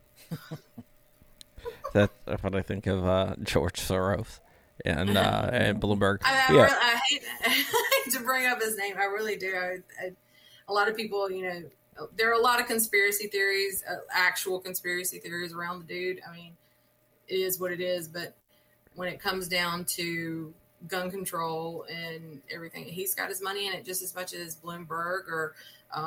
Speaker 2: That's what I think of George Soros and Bloomberg.
Speaker 4: I hate to bring up his name. I really do. A lot of people, there are a lot of conspiracy theories, actual conspiracy theories around the dude. It is what it is. But when it comes down to gun control and everything, he's got his money in it just as much as Bloomberg or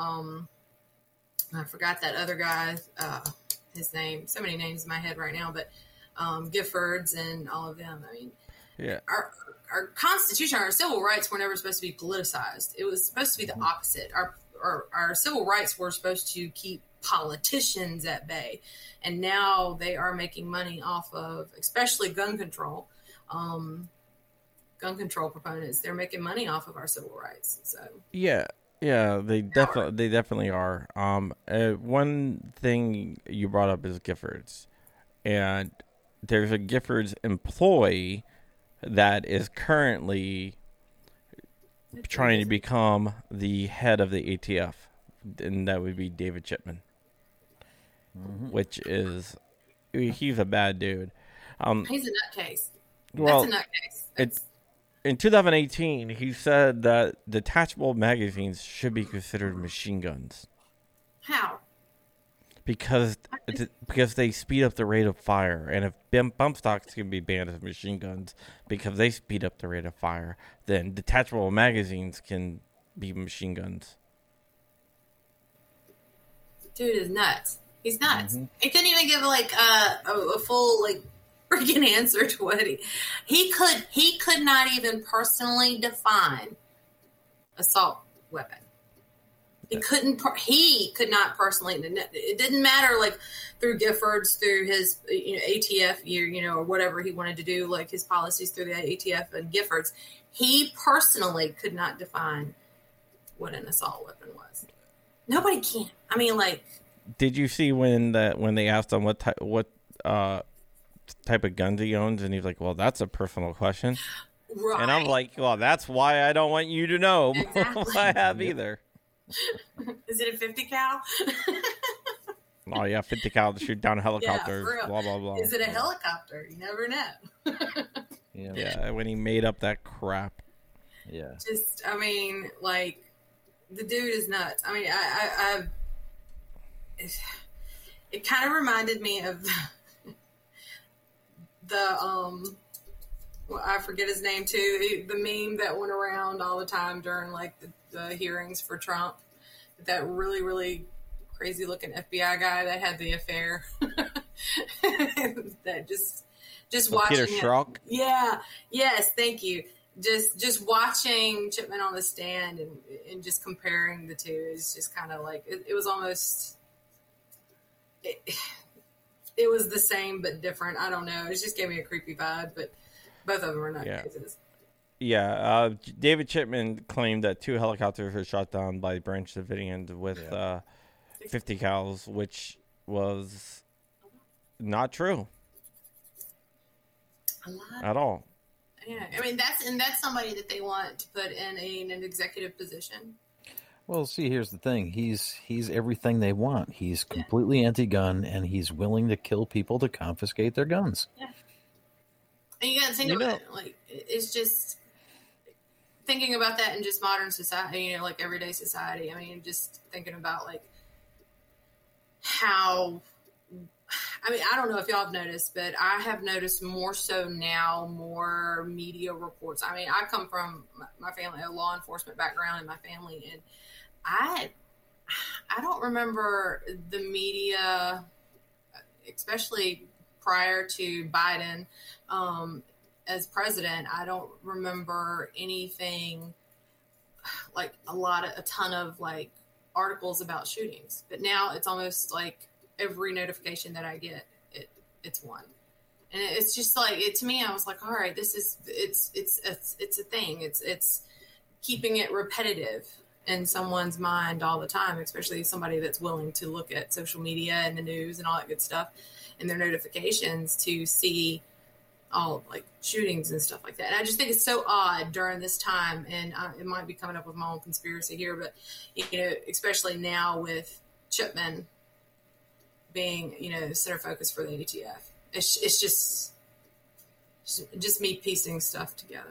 Speaker 4: I forgot that other guy, his name. So many names in my head right now, but Giffords and all of them. Our Constitution, our civil rights were never supposed to be politicized. It was supposed to be the opposite. Our civil rights were supposed to keep politicians at bay, and now they are making money off of, especially gun control. gun control proponents. They're making money off of our civil rights. So
Speaker 2: Yeah, they definitely are. One thing you brought up is Giffords, and there's a Giffords employee that is currently trying to become the head of the ATF, and that would be David Chipman, which is he's a bad dude.
Speaker 4: he's a nutcase.
Speaker 2: Well,
Speaker 4: That's a nutcase.
Speaker 2: in 2018, he said that detachable magazines should be considered machine guns
Speaker 4: How?
Speaker 2: because they speed up the rate of fire, and if bump stocks can be banned as machine guns because they speed up the rate of fire, then detachable magazines can be machine guns.
Speaker 4: Dude is nuts. He's nuts. He couldn't even give like a full like freaking answer to what he could not even personally define assault weapon. He could not personally. It didn't matter like through Giffords, through his ATF year, or whatever he wanted to do, like his policies through the ATF and Giffords. He personally could not define what an assault weapon was. Nobody can. I mean, like.
Speaker 2: Did you see when they asked him what type of guns he owns, and he's like, "Well, that's a personal question."
Speaker 4: Right.
Speaker 2: And I'm like, "Well, that's why I don't want you to know
Speaker 4: Exactly.
Speaker 2: what I have either."
Speaker 4: Is it a 50 cal?
Speaker 2: Oh yeah, 50 cal to shoot down helicopters.
Speaker 4: for real.
Speaker 2: Blah blah blah.
Speaker 4: Is it a helicopter? You never know.
Speaker 2: Yeah, when he made up that crap.
Speaker 3: Yeah.
Speaker 4: Just, I mean, like, the dude is nuts. I mean, I it kind of reminded me of the well, I forget his name too. The meme that went around all the time during like the hearings for Trump. That really, really crazy looking FBI guy that had the affair. That just watching
Speaker 2: Peter Schrock.
Speaker 4: Yeah. Yes. Thank you. Just watching Chipman on the stand and just comparing the two is just kind of like it was almost. It was the same but different. I don't know. It just gave me a creepy vibe, but both of them are nutcases.
Speaker 2: Yeah. David Chipman claimed that 2 helicopters were shot down by Branch Davidians with 50 cals, which was not true at all.
Speaker 4: Yeah, I mean that's somebody that they want to put in an executive position.
Speaker 3: Well, see, here's the thing. He's everything they want. He's completely anti-gun, and he's willing to kill people to confiscate their guns.
Speaker 4: Yeah. And you got to think about it. Like, it's just thinking about that in just modern society, like everyday society. I mean, just thinking about like how. I mean, I don't know if y'all have noticed, but I have noticed more so now, more media reports. I mean, I come from my family, a law enforcement background in my family, and I don't remember the media, especially prior to Biden as president. I don't remember anything like a ton of like articles about shootings. But now it's almost like every notification that I get, it's one. And it's just like to me, I was like, all right, it's a thing. It's keeping it repetitive in someone's mind all the time, especially somebody that's willing to look at social media and the news and all that good stuff and their notifications to see all like shootings and stuff like that. And I just think it's so odd during this time. And it might be coming up with my own conspiracy here, but especially now with Chipman being, center focus for the ATF. It's just me piecing stuff together.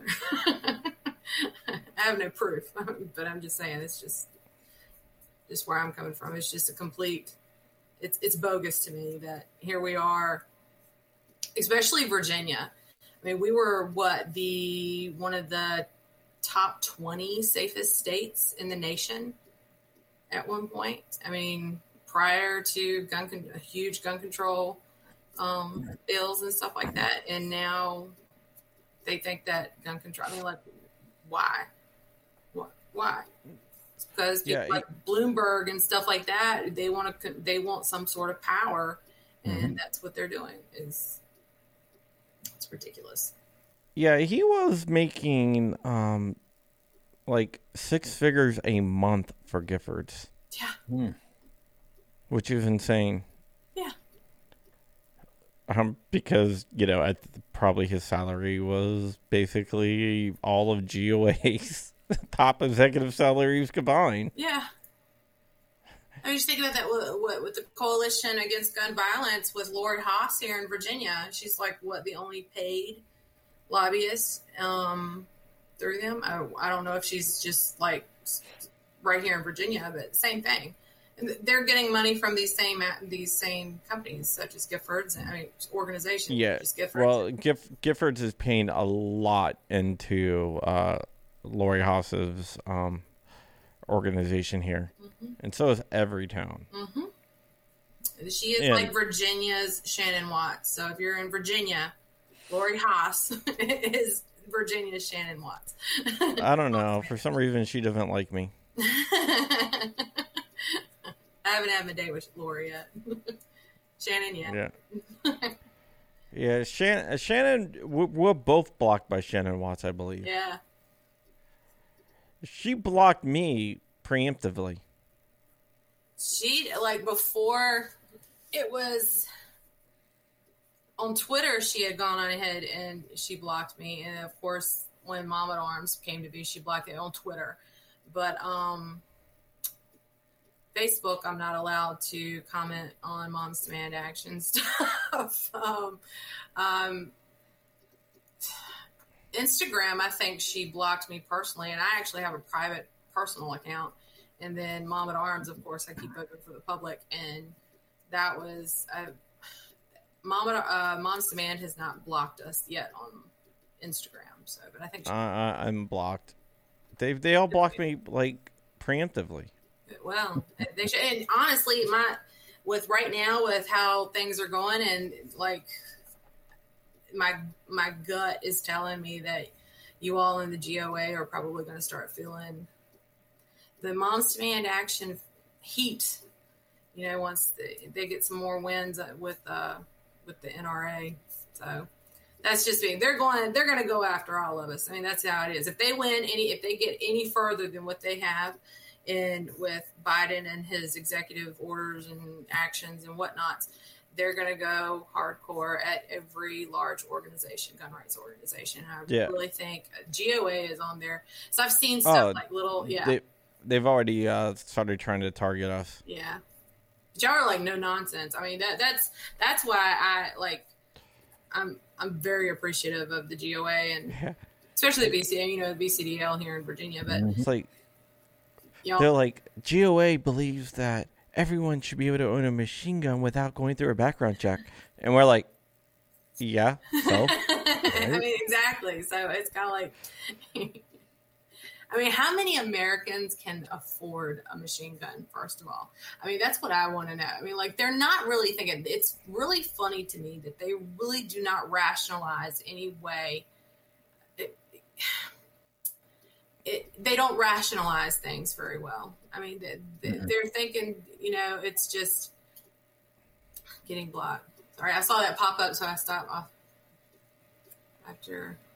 Speaker 4: I have no proof, but I'm just saying it's just where I'm coming from. It's just a complete. It's bogus to me that here we are, especially Virginia. I mean, we were one of the top 20 safest states in the nation at one point. I mean, prior to huge gun control bills and stuff like that, and now they think that gun control. I mean, like, why? Why? It's because people like Bloomberg and stuff like that, they want some sort of power, and that's what they're doing. It's ridiculous.
Speaker 2: Yeah, he was making like 6 figures a month for Giffords,
Speaker 4: Yeah.
Speaker 2: which is insane.
Speaker 4: Yeah.
Speaker 2: Because probably his salary was basically all of GOA's top executive salaries combined.
Speaker 4: Yeah. I mean, just think about that with the Coalition Against Gun Violence with Lori Haas here in Virginia. She's like, the only paid lobbyist through them. I don't know if she's just like right here in Virginia, but same thing. And they're getting money from these same companies, such as Giffords, organizations.
Speaker 2: Yeah.
Speaker 4: Giffords.
Speaker 2: Well, Giffords is paying a lot into Lori Haas's organization here, and so is Everytown.
Speaker 4: She is like Virginia's Shannon Watts. So if you're in Virginia, Lori Haas is Virginia's Shannon Watts.
Speaker 2: I don't know. For some reason, she doesn't like me.
Speaker 4: I haven't had my day with Lori yet. Shannon, yeah.
Speaker 2: Yeah. Shannon, we're both blocked by Shannon Watts, I believe.
Speaker 4: Yeah.
Speaker 2: She blocked me preemptively.
Speaker 4: She, before it was on Twitter, she had gone on ahead and she blocked me. And of course, when Mom at Arms came to be, she blocked it on Twitter. But Facebook, I'm not allowed to comment on Mom's Demand Action stuff. Instagram, I think she blocked me personally, and I actually have a private personal account. And then Mom at Arms, of course, I keep open for the public. And that was Mom's Demand has not blocked us yet on Instagram. So, but I think
Speaker 2: I'm blocked. They all blocked me preemptively.
Speaker 4: Well, they should. And honestly, with how things are going, and my gut is telling me that you all in the GOA are probably going to start feeling the Moms Demand Action heat. Once they get some more wins with the NRA. So that's just being. They're going to go after all of us. I mean, that's how it is. If they if they get any further than what they have, and with Biden and his executive orders and actions and whatnots, they're going to go hardcore at every large organization, gun rights organization. I really think GOA is on there. So I've seen stuff
Speaker 2: They've already started trying to target us.
Speaker 4: Yeah. But y'all are no nonsense. I mean, that's why I'm very appreciative of the GOA and especially the BCA, the BCDL here in Virginia. But
Speaker 2: it's they're like, GOA believes that everyone should be able to own a machine gun without going through a background check. And we're like, yeah, so?
Speaker 4: I mean, exactly. So it's kind of how many Americans can afford a machine gun, first of all? I mean, that's what I want to know. I mean, they're not really thinking. It's really funny to me that they really do not rationalize any way. They don't rationalize things very well. I mean, they're thinking, it's just getting blocked. Sorry, I saw that pop up, so I stopped off after.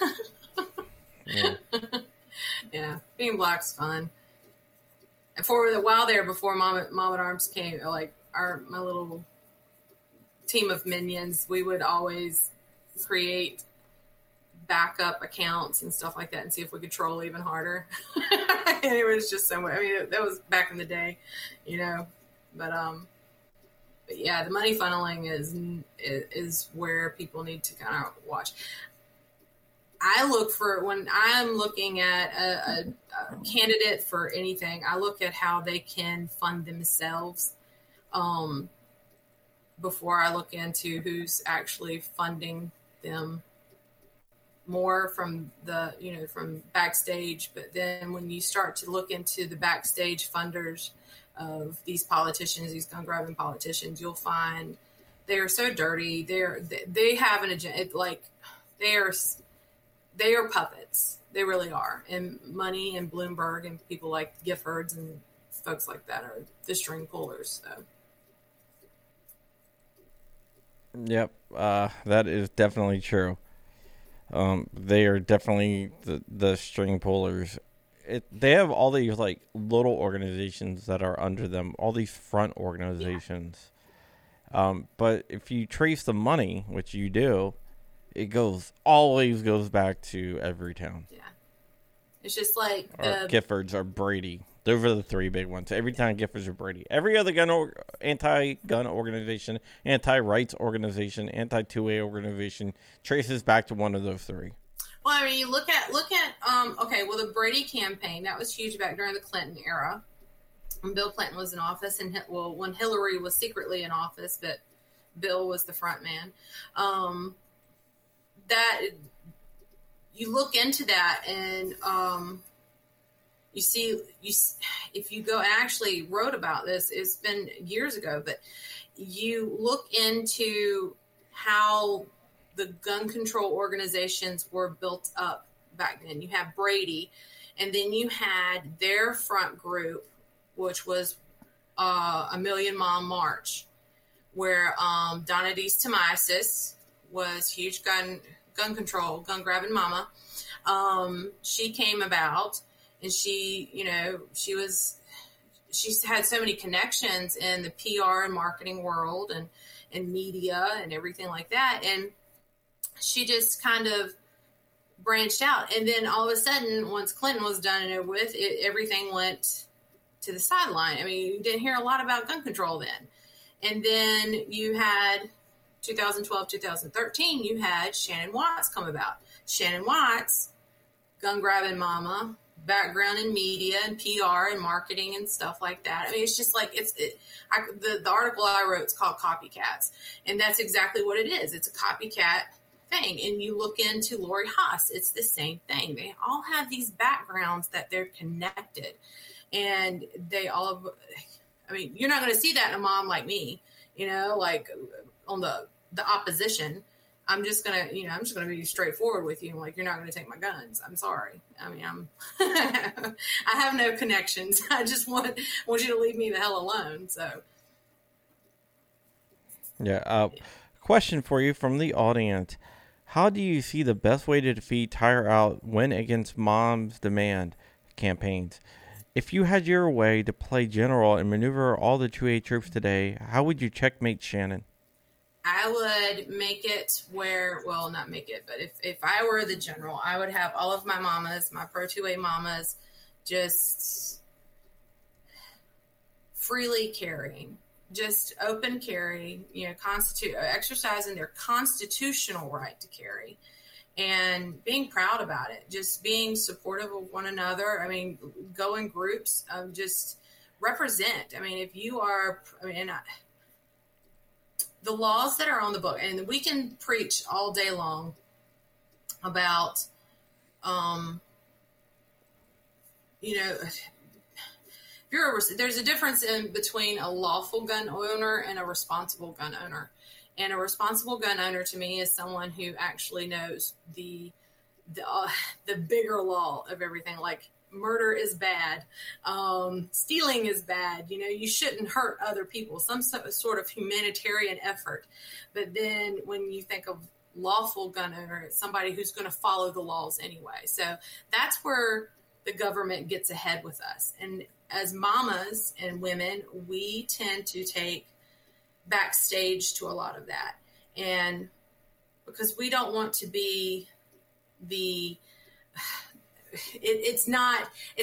Speaker 4: Yeah, being blocked's fun. And for a while there, before Mom at Arms came, my little team of minions, we would always create backup accounts and stuff like that and see if we could troll even harder. And it was just so much. I mean, that was back in the day, but yeah, the money funneling is where people need to kind of watch. I look for, when I'm looking at a candidate for anything, I look at how they can fund themselves before I look into who's actually funding them more from from backstage. But then when you start to look into the backstage funders of these politicians, these gun grabbing politicians, you'll find they are so dirty. They have an agenda. They are puppets. They really are. And Money and Bloomberg and people like Giffords and folks like that are the string pullers. So.
Speaker 2: Yep, that is definitely true. They are definitely the string pullers. They have all these like little organizations that are under them, all these front organizations. But if you trace the money, which you do, it always goes back to Everytown.
Speaker 4: Yeah. It's just like
Speaker 2: Or Giffords or Brady. Those are the three big ones. Everytown, Giffords, or Brady. Every other anti-gun organization, anti-rights organization, anti-2A organization traces back to one of those three.
Speaker 4: Well, I mean, you look at the Brady campaign, that was huge back during the Clinton era. When Bill Clinton was in office, and when Hillary was secretly in office, but Bill was the front man. That you look into that, and you see, if you go, I actually wrote about this. It's been years ago, but you look into how the gun control organizations were built up back then. You have Brady, and then you had their front group, which was A Million Mile March, where Donna Dees Tomasis was huge gun control, gun grabbing mama. She came about, and she had so many connections in the PR and marketing world and media and everything like that. And she just kind of branched out. And then all of a sudden, once Clinton was done and over with, everything went to the sideline. I mean, you didn't hear a lot about gun control then. And then you had 2012, 2013, you had Shannon Watts come about. Shannon Watts, gun grabbing mama, background in media and PR and marketing and stuff like that. I mean, it's just like the article I wrote is called Copycats, and that's exactly what it is. It's a copycat thing. And you look into Lori Haas, it's the same thing. They all have these backgrounds that they're connected, and they all. I mean, you're not going to see that in a mom like me, like on the opposition. I'm just gonna be straightforward with you. Like, you're not gonna take my guns. I'm sorry. I mean, I have no connections. I just want you to leave me the hell alone. So,
Speaker 2: yeah. Question for you from the audience: how do you see the best way to defeat Tire Out Win Against Mom's Demand campaigns? If you had your way to play general and maneuver all the 2A troops today, how would you checkmate Shannon?
Speaker 4: I would make it not make it, but if I were the general, I would have all of my mamas, my Pro 2A mamas, just freely carrying, just open carry, exercising their constitutional right to carry and being proud about it, just being supportive of one another. I mean, go in groups, just represent. I mean, if you are, the laws that are on the book, and we can preach all day long about, there's a difference between a lawful gun owner and a responsible gun owner. And a responsible gun owner to me is someone who actually knows the bigger law of everything. Like, murder is bad. Stealing is bad. You shouldn't hurt other people. Some sort of humanitarian effort. But then when you think of lawful gun owner, it's somebody who's going to follow the laws anyway. So that's where the government gets ahead with us. And as mamas and women, we tend to take backstage to a lot of that. And because we don't want to be it's not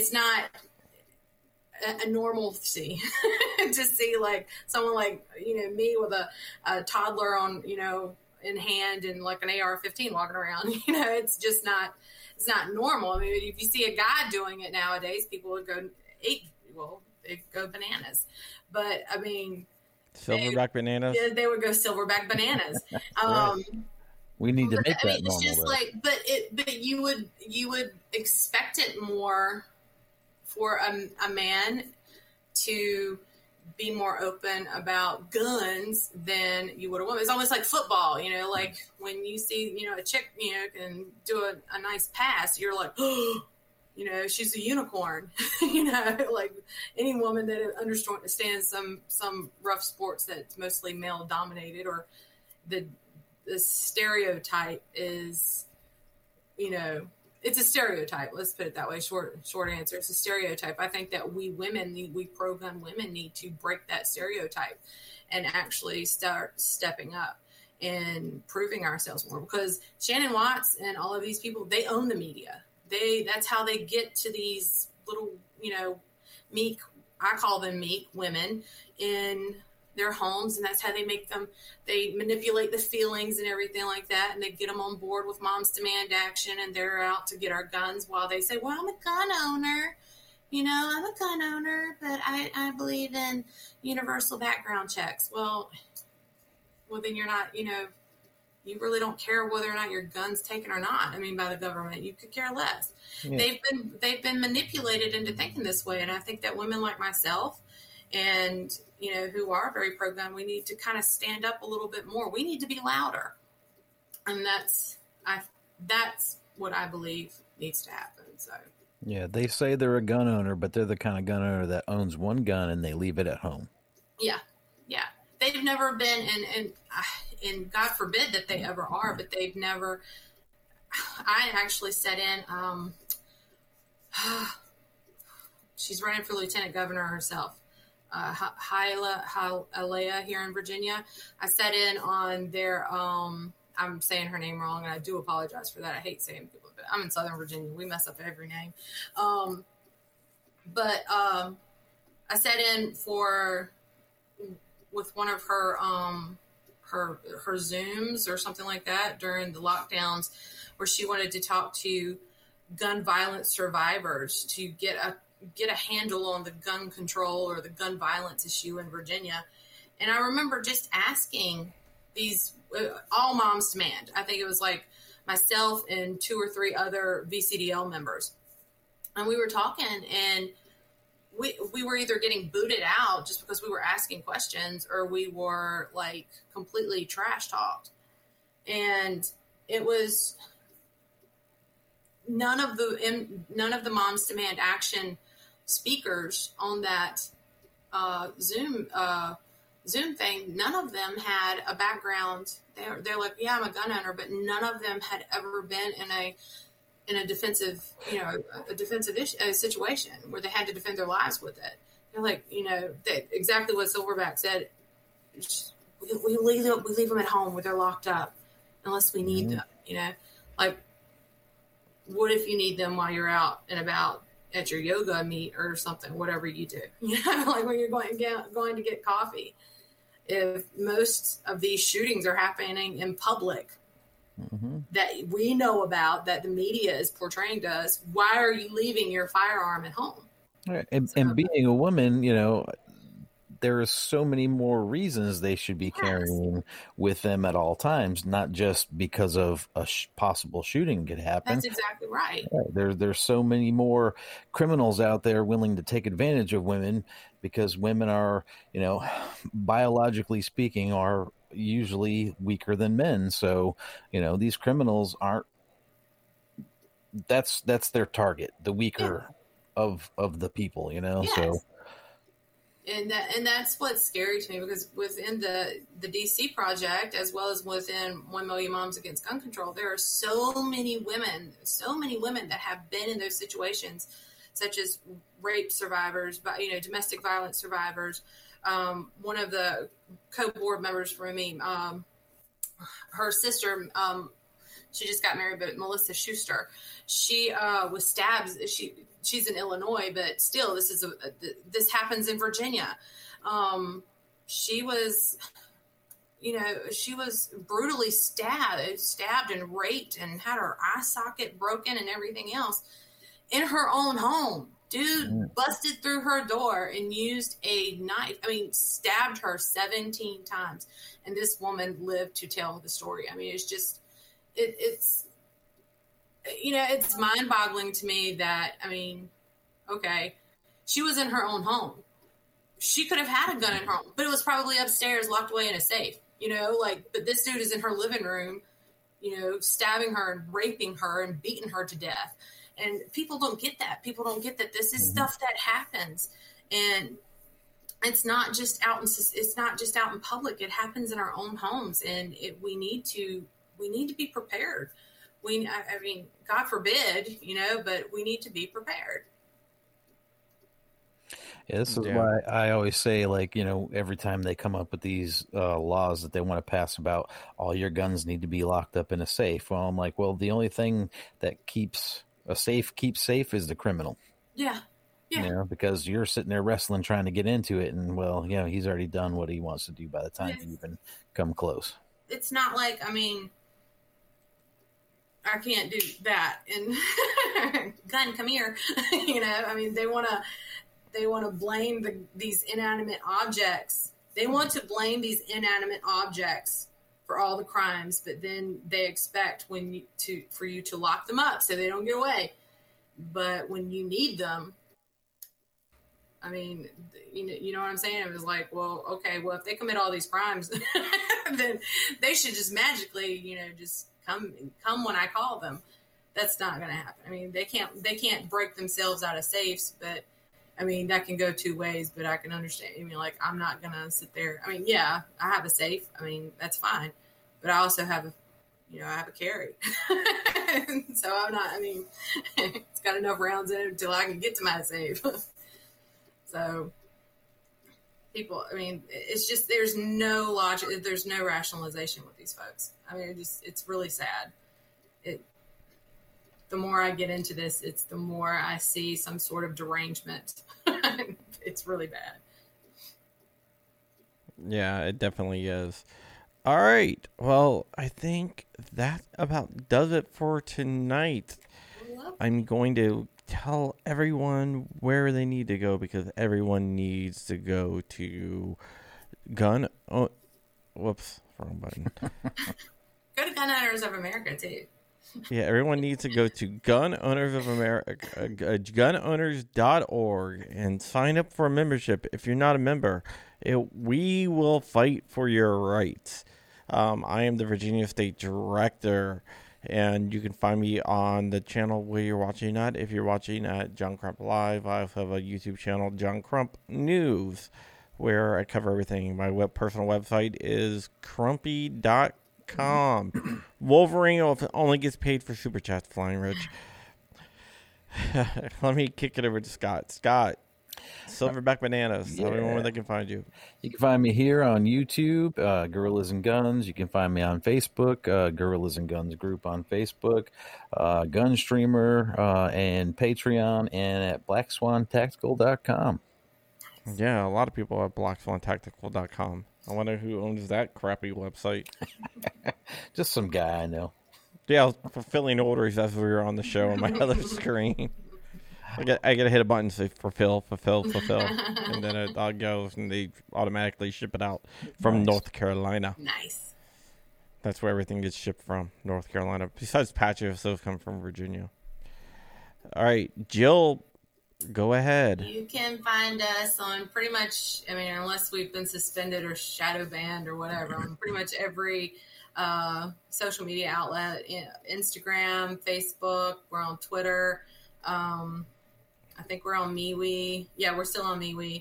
Speaker 4: a normalcy to see like someone like me with a toddler on in hand and like an AR-15 walking around. It's just not normal. I mean, if you see a guy doing it nowadays, people would go they go bananas. But I mean,
Speaker 2: silverback bananas.
Speaker 4: Yeah, they would go silverback bananas.
Speaker 3: We need to make that
Speaker 4: it's
Speaker 3: normal.
Speaker 4: Just like, but you would expect it more for a man to be more open about guns than you would a woman. It's almost like football, like when you see a chick can do a nice pass, you're like, oh, she's a unicorn. Like any woman that understands some rough sports that's mostly male dominated, or the stereotype is it's a stereotype. Let's put it that way. Short answer. It's a stereotype. I think that we pro-gun women need to break that stereotype and actually start stepping up and proving ourselves more, because Shannon Watts and all of these people, they own the media. That's how they get to these little, meek, I call them meek women in their homes, and that's how they manipulate the feelings and everything like that, and they get them on board with Moms Demand Action, and they're out to get our guns while they say, well, I'm a gun owner. I'm a gun owner, but I believe in universal background checks. Well, then you're not, you really don't care whether or not your gun's taken or not. I mean, by the government, you could care less. Yeah. They've been manipulated into thinking this way. And I think that women like myself and, who are very pro-gun, we need to kind of stand up a little bit more. We need to be louder. And that's what I believe needs to happen. So.
Speaker 3: Yeah, they say they're a gun owner, but they're the kind of gun owner that owns one gun and they leave it at home.
Speaker 4: Yeah. They've never been, and God forbid that they ever are, but they've never. I actually sat in. She's running for lieutenant governor herself, Hialeah here in Virginia. I sat in on their. I'm saying her name wrong, and I do apologize for that. I hate saying people, but I'm in Southern Virginia. We mess up every name. But I sat in with one of her Zooms or something like that during the lockdowns, where she wanted to talk to gun violence survivors to get a handle on the gun control or the gun violence issue in Virginia. And I remember just asking these all Moms Demand. I think it was like myself and 2 or 3 other VCDL members, and we were talking, and we were either getting booted out just because we were asking questions, or we were like completely trash talked. And it was none of the Moms Demand Action speakers on that Zoom thing. None of them had a background. They're like, yeah, I'm a gun owner, but none of them had ever been in a defensive, situation where they had to defend their lives with it. They're like, exactly what Silverback said. We leave them at home where they're locked up unless we need them. Like, what if you need them while you're out and about at your yoga meet or something, whatever you do, like when you're going to get coffee. If most of these shootings are happening in public, that we know about, that the media is portraying to us, why are you leaving your firearm at home?
Speaker 3: Right. And being a woman, there are so many more reasons they should be carrying with them at all times, not just because of a possible shooting could happen.
Speaker 4: That's exactly right.
Speaker 3: There's so many more criminals out there willing to take advantage of women, because women are, biologically speaking, are usually weaker than men. So, these criminals aren't, that's their target, the weaker of the people,
Speaker 4: Yes.
Speaker 3: So.
Speaker 4: And that's what's scary to me, because within the DC project, as well as within 1 Million Moms Against Gun Control, there are so many women that have been in those situations, such as rape survivors, but domestic violence survivors. One of the co-board members for me, her sister, she just got married, but Melissa Schuster, she was stabbed. She's in Illinois, but still, this happens in Virginia. She was brutally stabbed and raped, and had her eye socket broken and everything else in her own home. Dude busted through her door and used a knife. Stabbed her 17 times, and this woman lived to tell the story. It's just, it's mind-boggling to me that, okay, she was in her own home. She could have had a gun in her home, but it was probably upstairs, locked away in a safe, but this dude is in her living room, stabbing her and raping her and beating her to death. And people don't get that. People don't get that this is stuff that happens. And it's not just out in public. It happens in our own homes, and we need to be prepared. I mean, God forbid, but we need to be prepared.
Speaker 3: Yeah, this is why I always say, like, every time they come up with these laws that they want to pass about all your guns need to be locked up in a safe. Well, I'm like, well, the only thing that keeps safe is the criminal.
Speaker 4: Yeah. Yeah.
Speaker 3: Because you're sitting there wrestling, trying to get into it, and he's already done what he wants to do by the time you even come close.
Speaker 4: It's not like, I mean, I can't do that. And gun, come here. I mean, they want to blame these inanimate objects. They want to blame these inanimate objects for all the crimes, but then they expect for you to lock them up so they don't get away. But when you need them, I mean, you know what I'm saying? It was like, well, okay, well, if they commit all these crimes, then they should just magically, just come when I call them. That's not going to happen. I mean, they can't break themselves out of safes, but I mean, that can go two ways, but I can understand. I mean, like, I'm not going to sit there. I mean, yeah, I have a safe. I mean, that's fine. But I also have I have a carry. So I'm not, I mean, it's got enough rounds in it until I can get to my safe. So people, I mean, it's just, there's no logic. There's no rationalization with these folks. I mean, it's really sad. The more I get into this, the more I see some sort of derangement. It's really bad.
Speaker 2: Yeah, it definitely is. All right. Well, I think that about does it for tonight. I'm going to tell everyone where they need to go because everyone needs to go to whoops, wrong button.
Speaker 4: Go to Gun Owners of America too.
Speaker 2: Yeah, everyone needs to go to Gun Owners of America, gunowners.org, and sign up for a membership. If you're not a member, we will fight for your rights. I am the Virginia State Director, and you can find me on the channel where you're watching at. If you're watching at John Crump Live, I also have a YouTube channel, John Crump News, where I cover everything. My personal website is crumpy.com. Wolverine only gets paid for super chats, Flying Rich. Let me kick it over to Scott. Scott, Silverback Bananas. Tell everyone where they can find you.
Speaker 3: You can find me here on YouTube, Gorillas and Guns. You can find me on Facebook, Gorillas and Guns group on Facebook, Gunstreamer, and Patreon, and at BlackSwanTactical.com.
Speaker 2: Yeah, a lot of people at BlackSwanTactical.com. I wonder who owns that crappy website.
Speaker 3: Just some guy I know.
Speaker 2: Yeah, I was fulfilling orders as we were on the show on my other screen. I got to hit a button to say fulfill, and then it goes, and they automatically ship it out from North Carolina.
Speaker 4: Nice.
Speaker 2: That's where everything gets shipped from, North Carolina. Besides patches, those come from Virginia. All right, Jill, go ahead.
Speaker 4: You can find us on pretty much, I mean, unless we've been suspended or shadow banned or whatever, on pretty much every social media outlet, Instagram, Facebook, we're on Twitter. I think we're on MeWe. Yeah, we're still on MeWe.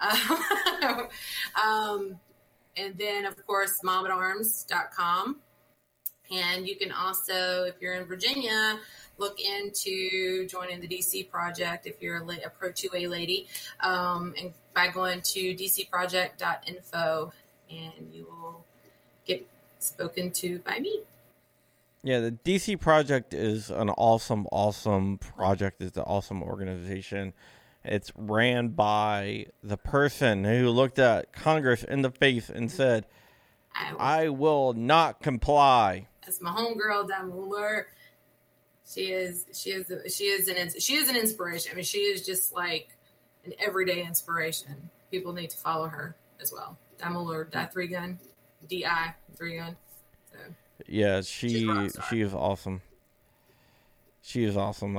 Speaker 4: And then, of course, momatarms.com. And you can also, if you're in Virginia, look into joining the DC Project if you're a Pro-2A lady, and by going to dcproject.info, and you will get spoken to by me.
Speaker 2: Yeah, the DC Project is an awesome project. It's an awesome organization. It's ran by the person who looked at Congress in the face and said, I will not comply.
Speaker 4: That's my homegirl, Damuller. She is an inspiration. I mean, she is just like an everyday inspiration. People need to follow her as well. Damuller, Die3 Gun, DI 3 Gun. So.
Speaker 2: Yeah, she is awesome. She is awesome.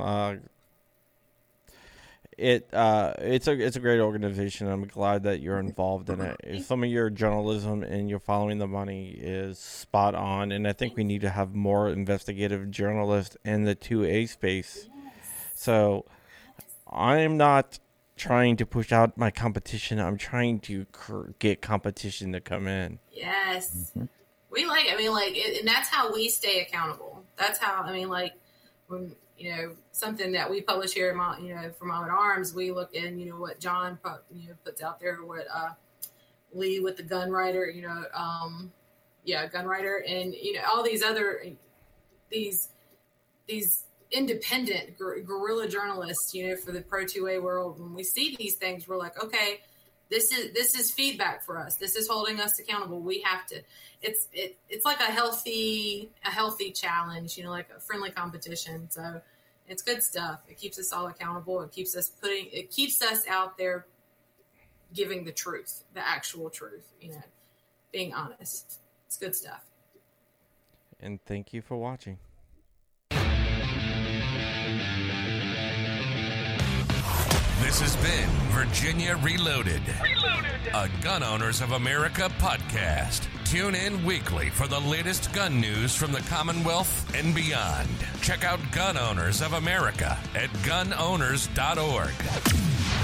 Speaker 2: It's a great organization. I'm glad that you're involved in it. Some of your journalism and your following the money is spot on, and I think we need to have more investigative journalists in the 2A space. So I'm not trying to push out my competition. I'm trying to get competition to come in.
Speaker 4: Yes. Mm-hmm. We and that's how we stay accountable. That's how, I mean, like, when, you know, something that we publish here, you know, for Mom at Arms, we look in, you know, what John, puts out there, what Lee with the Gun Writer, you know, Gun Writer, and, you know, all these other, these independent guerrilla journalists, you know, for the Pro 2A world. When we see these things, we're like, okay, this is feedback for us. This is holding us accountable. We have to. It's like a healthy challenge, you know, like a friendly competition. So it's good stuff. It keeps us all accountable. It keeps us out there giving the truth, the actual truth, you know, being honest. It's good stuff.
Speaker 2: And thank you for watching.
Speaker 1: This has been Virginia Reloaded, a Gun Owners of America podcast. Tune in weekly for the latest gun news from the Commonwealth and beyond. Check out Gun Owners of America at gunowners.org.